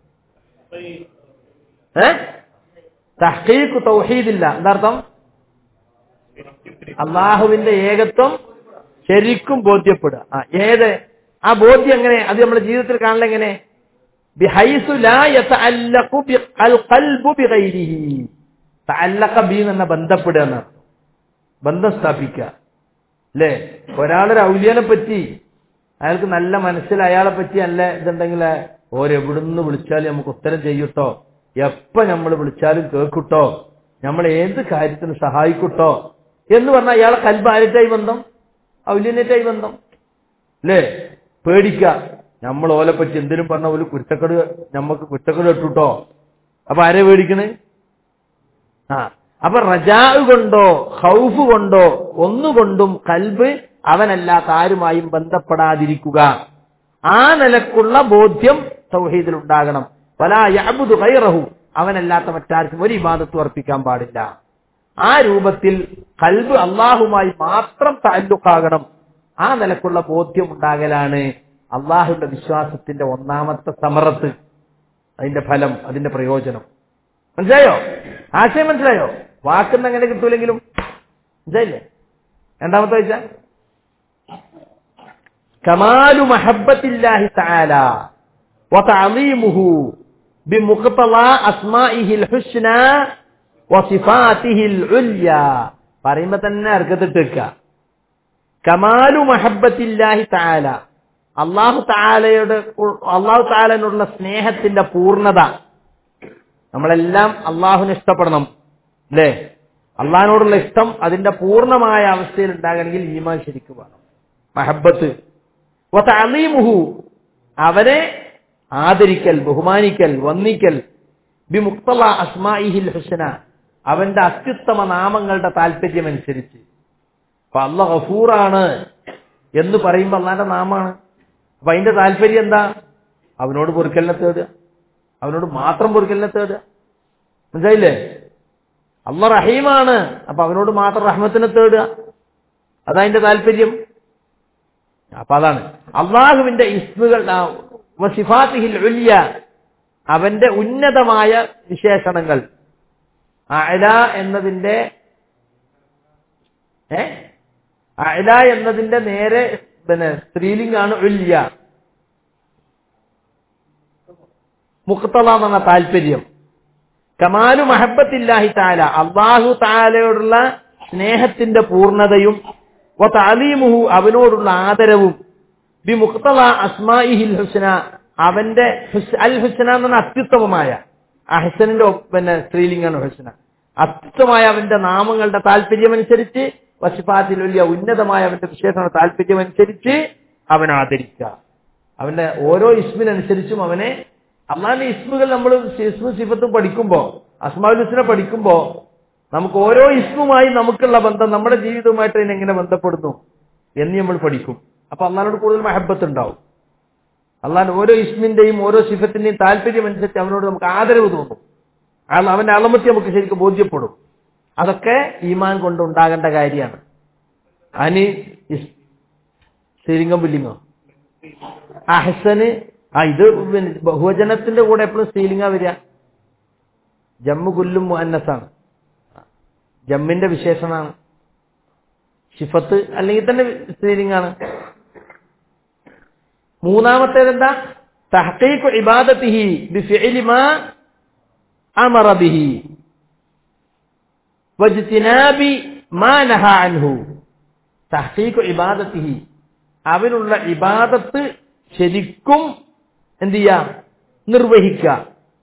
ഏ തഹ്ഖീഖ് തൗഹീദില്ല. എന്താർത്ഥം? അള്ളാഹുവിന്റെ ഏകത്വം ശരിക്കും ബോധ്യപ്പെടുക. ആ ഏത് ആ ബോധ്യം എങ്ങനെ? അത് നമ്മുടെ ജീവിതത്തിൽ കാണൽ എങ്ങനെ? ബിഹൈസു ലാ യതഅല്ലഖു ബിൽ ഖൽബു ബിഗൈരിഹി, തഅല്ലഖ ബി എന്ന ബന്ധപ്പെടുക എന്നാണ്, ബന്ധം സ്ഥാപിക്കുക. അല്ലേ? ഒരാളൊരു ഔലിയനെ പറ്റി അയാൾക്ക് നല്ല മനസ്സിൽ അയാളെ പറ്റി നല്ല ഇതുണ്ടെങ്കിൽ ഓരെവിടുന്ന് വിളിച്ചാലും നമുക്ക് ഉത്തരം ചെയ്യൂട്ടോ, എപ്പ നമ്മൾ വിളിച്ചാലും കേൾക്കൂട്ടോ, നമ്മൾ ഏത് കാര്യത്തിന് സഹായിക്കൂട്ടോ എന്ന് പറഞ്ഞാൽ അയാളെ കൽബ് ആരുട്ടായി ബന്ധം? ഔലിയനായിട്ടായി ബന്ധം. അല്ലേ? പേടിക്ക, നമ്മൾ ഓലെ പറ്റി എന്തിനും പറഞ്ഞ ഒരു കുറ്റക്കട് നമുക്ക് കുറ്റക്കട് ഇട്ടുട്ടോ. അപ്പൊ ആരെ പേടിക്കണേ? ആ അപ്പൊ റജാ കൊണ്ടോ ഖൗഫ് കൊണ്ടോ ഒന്നുകൊണ്ടും കൽബ് അവനല്ലാത്ത ആരുമായും ബന്ധപ്പെടാതിരിക്കുക. ആ നിലക്കുള്ള ബോധ്യം തൗഹീദിൽ ഉണ്ടാകണം. വലാ യഅ്ബുദു ഗൈറഹു, അവനല്ലാത്ത മറ്റാർക്കും ഒരു ഇബാദത്തും അർപ്പിക്കാൻ പാടില്ല. ആ രൂപത്തിൽ ഖൽബ് അള്ളാഹുമായി മാത്രം തഅല്ലുഖാകണം. ആ നിലക്കുള്ള ബോധ്യം ഉണ്ടാകലാണ് അള്ളാഹുവിന്റെ വിശ്വാസത്തിന്റെ ഒന്നാമത്തെ സമറത്ത്, അതിന്റെ ഫലം, അതിന്റെ പ്രയോജനം. മനസ്സിലായോ? ആശയം മനസ്സിലായോ? വാക്കുന്ന അങ്ങനെ കിട്ടൂലെങ്കിലും മനസ്സിലായില്ലേ? രണ്ടാമത്തെ വെച്ച കമാലു മഹബ്ബത്തില്ലാഹി തആല വതഅളീമുഹു ബിമുഖ്തളാ അസ്മാഇഹിൽ ഹുസ്നാ വസിഫാതിഹിൽ ഉൽയാ. പറയുമ്പോ തന്നെ അർക്കത്തിട്ട് വെക്കുക. കമാലു മഹബ്ബത്തില്ലാഹി തആല, അള്ളാഹു തആലയുടെ അള്ളാഹു തആലയോടുള്ള സ്നേഹത്തിന്റെ പൂർണ്ണത. നമ്മളെല്ലാം അള്ളാഹുവിനെ ഇഷ്ടപ്പെടണം, അല്ലേ? അള്ളാഹിനോടുള്ള ഇഷ്ടം അതിന്റെ പൂർണ്ണമായ അവസ്ഥയിൽ ഉണ്ടാകണമെങ്കിൽ ഈമാൻ ശരിക്കും വേണം. മഹബ്ബത്ത്. വതഅളീമുഹു, അവനെ ആദരിക്കൽ, ബഹുമാനിക്കൽ, വന്ദിക്കൽ. ബിമുഖ്തള അസ്മാഇഹിൽ ഹുസ്ന, അവന്റെ അത്യുത്തമ നാമങ്ങളുടെ താല്പര്യം അനുസരിച്ച്. അപ്പൊ അല്ലാഹ് ഗഫൂറാണ് എന്ന് പറയുമ്പോൾ അള്ളാന്റെ നാമാണ്. അപ്പൊ അതിന്റെ താല്പര്യം എന്താ? അവനോട് പൊറുക്കലിനെ തേടുക, അവനോട് മാത്രം പൊറുക്കലിനെ തേടുക. മനസ്സിലായില്ലേ? അല്ലാഹ് റഹീമാണ്, അപ്പൊ അവനോട് മാത്രം റഹ്മത്തിനെ തേടുക, അതതിന്റെ താല്പര്യം. അപ്പൊ അതാണ് അള്ളാഹുവിന്റെ ഇസ്മുകൾ വസിഫാത്തിഹിൽ ഉല്യ, അവന്റെ ഉന്നതമായ വിശേഷണങ്ങൾ. അഅല എന്നതിന്റെ ഏ അഅല എന്നതിന്റെ നേരെ പിന്നെ സ്ത്രീലിംഗാണ് ഉല്യ. മുഖ്തള എന്ന താല്പര്യം. കമാലു മഹബ്ബത്തില്ലാഹി തആല, അല്ലാഹു തആലയോടുള്ള സ്നേഹത്തിന്റെ പൂർണ്ണതയും വ തഅലീമുഹു, അവനോടുള്ള ആദരവും ബി മുഖ്തള അസ്മാഇഹിൽ ഹുസ്ന, അവന്റെ അൽ ഹുസ്ന എന്ന അത്യുത്തമമായ, അഹ്സനിന്റെ പിന്നെ സ്ത്രീലിംഗാണ് ഹുസ്ന, അത്യുത്തമമായ അവന്റെ നാമങ്ങളുടെ താല്പര്യമനുസരിച്ച് വസിഫാത്തിൽ വലിയ ഉന്നതമായ അവന്റെ വിശേഷണ താല്പര്യമനുസരിച്ച് അവനെ ആദരിക്കുക. അവന്റെ ഓരോ ഇസ്മിനനുസരിച്ചും അവനെ, അള്ളാന്റെ ഇസ്മുകൾ നമ്മൾ ഇസ്മു സിഫത്തും പഠിക്കുമ്പോ, അസ്മാഉൽ ഹുസ്ന പഠിക്കുമ്പോ നമുക്ക് ഓരോ ഇസ്മുമായി നമുക്കുള്ള ബന്ധം നമ്മുടെ ജീവിതവുമായിട്ട് അതിനെ എങ്ങനെ ബന്ധപ്പെടുന്നു എന്ന് നമ്മൾ പഠിക്കും. അപ്പൊ അള്ളാഹിനോട് കൂടുതൽ മഹബത്ത് ഉണ്ടാവും. അള്ളാന്റെ ഓരോ ഇസ്മിന്റെയും ഓരോ സിഫത്തിന്റെയും താല്പര്യം അനുസരിച്ച് അവനോട് നമുക്ക് ആദരവ് തോന്നും. അവന്റെ അളമത്തി നമുക്ക് ശരിക്കും ബോധ്യപ്പെടും. അതൊക്കെ ഈമാൻ കൊണ്ട് ഉണ്ടാകേണ്ട കാര്യമാണ്. അനി സ്ത്രീലിംഗം പുല്ലിംഗം അഹ്സന്, ആ ഇത് ബഹുവചനത്തിന്റെ കൂടെ എപ്പോഴും സ്ത്രീലിംഗ വരിക. ജമ്മു കുല്ലും മുഅന്നസാണ്, ജമ്മിന്റെ വിശേഷണമാണ്. സിഫത്ത് അല്ലെങ്കിൽ തന്നെ സ്ത്രീലിംഗാണ്. മൂന്നാമത്തേതെന്താ? തഹ്ഖീഖു ഇബാദത്തിഹി ബിഫിഇലി മാ അമറ ബിഹി വജ്തിനാബി മാ നഹാ അൻഹു. തഹ്ഖീഖു ഇബാദത്തിഹി, അവനുള്ള ഇബാദത്ത് ശരിക്കും എന്ത് ചെയ്യാ? നിർവഹിക്കുക.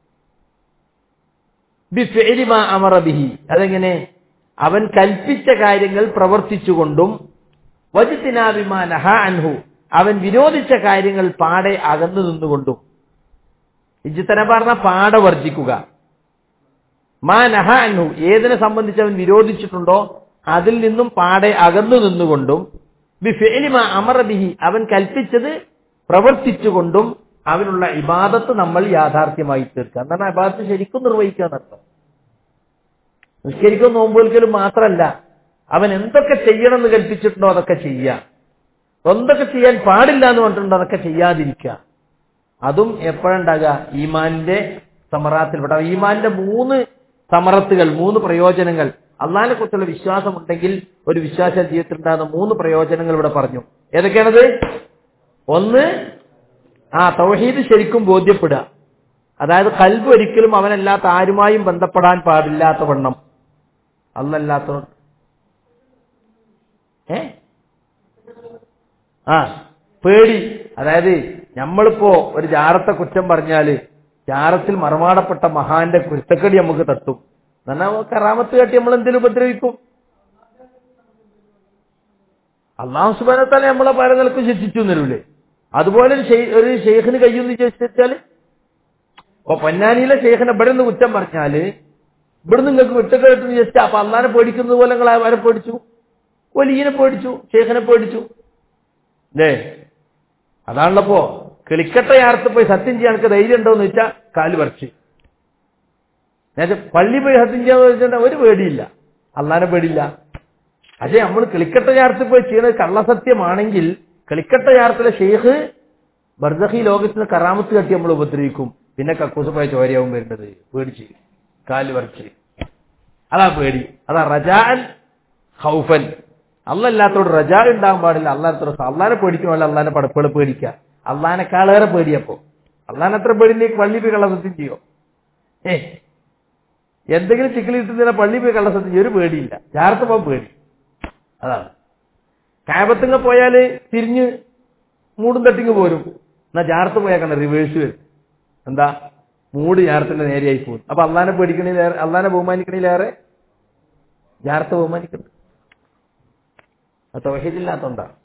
ബിഫിഇലി മാ അമറ ബിഹി, അതെങ്ങനെ? അവൻ കൽപ്പിച്ച കാര്യങ്ങൾ പ്രവർത്തിച്ചുകൊണ്ടും വജ്തിനാബി മാ നഹാ അൻഹു, അവൻ വിരോധിച്ച കാര്യങ്ങൾ പാടെ അകന്നു നിന്നുകൊണ്ടും. ഇജ്തനബ പറഞ്ഞ പാടെ വർജിക്കുക. മാ നഹാ അൻഹു, ഏതിനെ സംബന്ധിച്ച് അവൻ വിരോധിച്ചിട്ടുണ്ടോ അതിൽ നിന്നും പാടെ അകന്നു നിന്നുകൊണ്ടും. ബിഫിഇലി മാ അമറ ബിഹി, അവൻ കൽപ്പിച്ചത് പ്രവർത്തിച്ചുകൊണ്ടും അവനുള്ള ഇബാദത്ത് നമ്മൾ യാഥാർത്ഥ്യമായി തീർക്കുക. എന്താണ് ഇബാദത്ത് ശരിക്കും നിർവഹിക്കുക എന്നർത്ഥം. നിസ്കരിക്കും നോമ്പൊലിക്കലും മാത്രമല്ല, അവൻ എന്തൊക്കെ ചെയ്യണം എന്ന് കൽപ്പിച്ചിട്ടുണ്ടോ അതൊക്കെ ചെയ്യുക, എന്തൊക്കെ ചെയ്യാൻ പാടില്ല എന്ന് പറഞ്ഞിട്ടുണ്ടോ അതൊക്കെ ചെയ്യാതിരിക്കുക. അതും എപ്പോഴുണ്ടാകുക? ഈമാനിന്റെ സമറാത്തിൽപ്പെട്ട. ഈമാനിന്റെ മൂന്ന് സമറത്തുകൾ, മൂന്ന് പ്രയോജനങ്ങൾ, അള്ളാഹിനെ കുറിച്ചുള്ള വിശ്വാസം ഉണ്ടെങ്കിൽ ഒരു വിശ്വാസ ജീവിതത്തിൽ ഉണ്ടാകുന്ന മൂന്ന് പ്രയോജനങ്ങൾ ഇവിടെ പറഞ്ഞു. ഏതൊക്കെയാണത്? ഒന്ന്, ആ തൗഹീദ് ശരിക്കും ബോധ്യപ്പെടുക. അതായത് ഖൽബ് ഒരിക്കലും അവനല്ലാത്ത ആരുമായും ബന്ധപ്പെടാൻ പാടില്ലാത്ത വണ്ണം, അല്ലല്ലാത്ത ഏ ആ പേടി. അതായത് നമ്മളിപ്പോ ഒരു ജാറത്തെ കുറ്റം പറഞ്ഞാല് ജാറത്തിൽ മറമാടപ്പെട്ട മഹാന്റെ കുരുത്തക്കടി നമുക്ക് തട്ടും. എന്നാൽ കറാമത്ത് കാട്ടി നമ്മൾ എന്തിനും ഉപദ്രവിക്കും. അല്ലാഹു സുബ്ഹാനഹു വ തആല നമ്മളെ പല നിലക്കും ശിക്ഷിച്ചു എന്നല്ലേ. അതുപോലെ ഒരു ഷെയ്ഖിന് കഴിയുമെന്ന് ചോദിച്ചാല്, അപ്പൊ പൊന്നാനിയിലെ ഷെയ്ഖിനെ ഇവിടെ നിന്ന് കുറ്റം പറഞ്ഞാല് ഇവിടെ നിങ്ങൾക്ക് വിട്ടുകേട്ടെന്ന് ചോദിച്ചാൽ അപ്പൊ അള്ളാനെ പേടിക്കുന്നത് പോലെ നിങ്ങൾ ആരെ പേടിച്ചു? വലിയനെ പേടിച്ചു, ഷെയ്ഖിനെ പേടിച്ചു അല്ലേ? അതാണല്ലോ കിളിക്കട്ട യാർത്ത് പോയി സത്യം ചെയ്യാൻ എനിക്ക് ധൈര്യം ഉണ്ടോ എന്ന് വെച്ചാൽ കാല് പറിച്ച്. ഞാൻ പള്ളി പോയി സത്യം ചെയ്യാന്ന് വെച്ചിട്ടുണ്ട ഒരു പേടിയില്ല, അള്ളാനെ പേടിയില്ല. പക്ഷേ നമ്മൾ കിളിക്കട്ട യാർത്ത് പോയി ചെയ്യുന്നത് കള്ളസത്യമാണെങ്കിൽ കിളിക്കട്ട യാർത്തിലെ ഷെയ്ഖ് ബർസഖി ലോകത്തിന് കറാമത്ത് കട്ടി നമ്മൾ ഉപദ്രവിക്കും. പിന്നെ കക്കൂസ് പോയ ചോരയാവും വരുന്നത്, പേടിച്ച് കാല് പറിച്ച്. അതാ പേടി, അതാ റജാൻ ഖൗഫൻ. അള്ളല്ലാത്തോട് റജാ ഉണ്ടാകാൻ പാടില്ല. അള്ളാഹത്തോട് അള്ളാനെ പേടിക്കണമല്ല, അള്ളാനെ പടപ്പുകൾ പേടിക്കുക. അള്ളാനെക്കാളേറെ പേടിയപ്പോ അള്ളാൻ അത്ര പേടിയിലേക്ക് പള്ളി പോയി കള്ളസത്യം ചെയ്യോ? ഏ എന്തെങ്കിലും ചിക്കലി കിട്ടുന്നതിനെ പള്ളി പോയി കള്ളസത്യം ചെയ്യും, ഒരു പേടിയില്ല. ജാറത്ത് പോകാൻ പേടി. അതാണ്. കാബത്തിങ്ങ പോയാല് തിരിഞ്ഞ് മൂടും തട്ടിങ്ങ് പോരും. എന്നാ ജാറത്ത് പോയാൽ കണ്ട റിവേഴ്സ് വരും. എന്താ? മൂട് ജാറത്തിന്റെ നേരെയായി പോകും. അപ്പൊ അള്ളാനെ പേടിക്കണേലേറെ, അള്ളാനെ ബഹുമാനിക്കണേലേറെ ജാറത്ത് ബഹുമാനിക്കുന്നുണ്ട്. അത് തൗഹീദില്ലാത്തോണ്ടാണ്.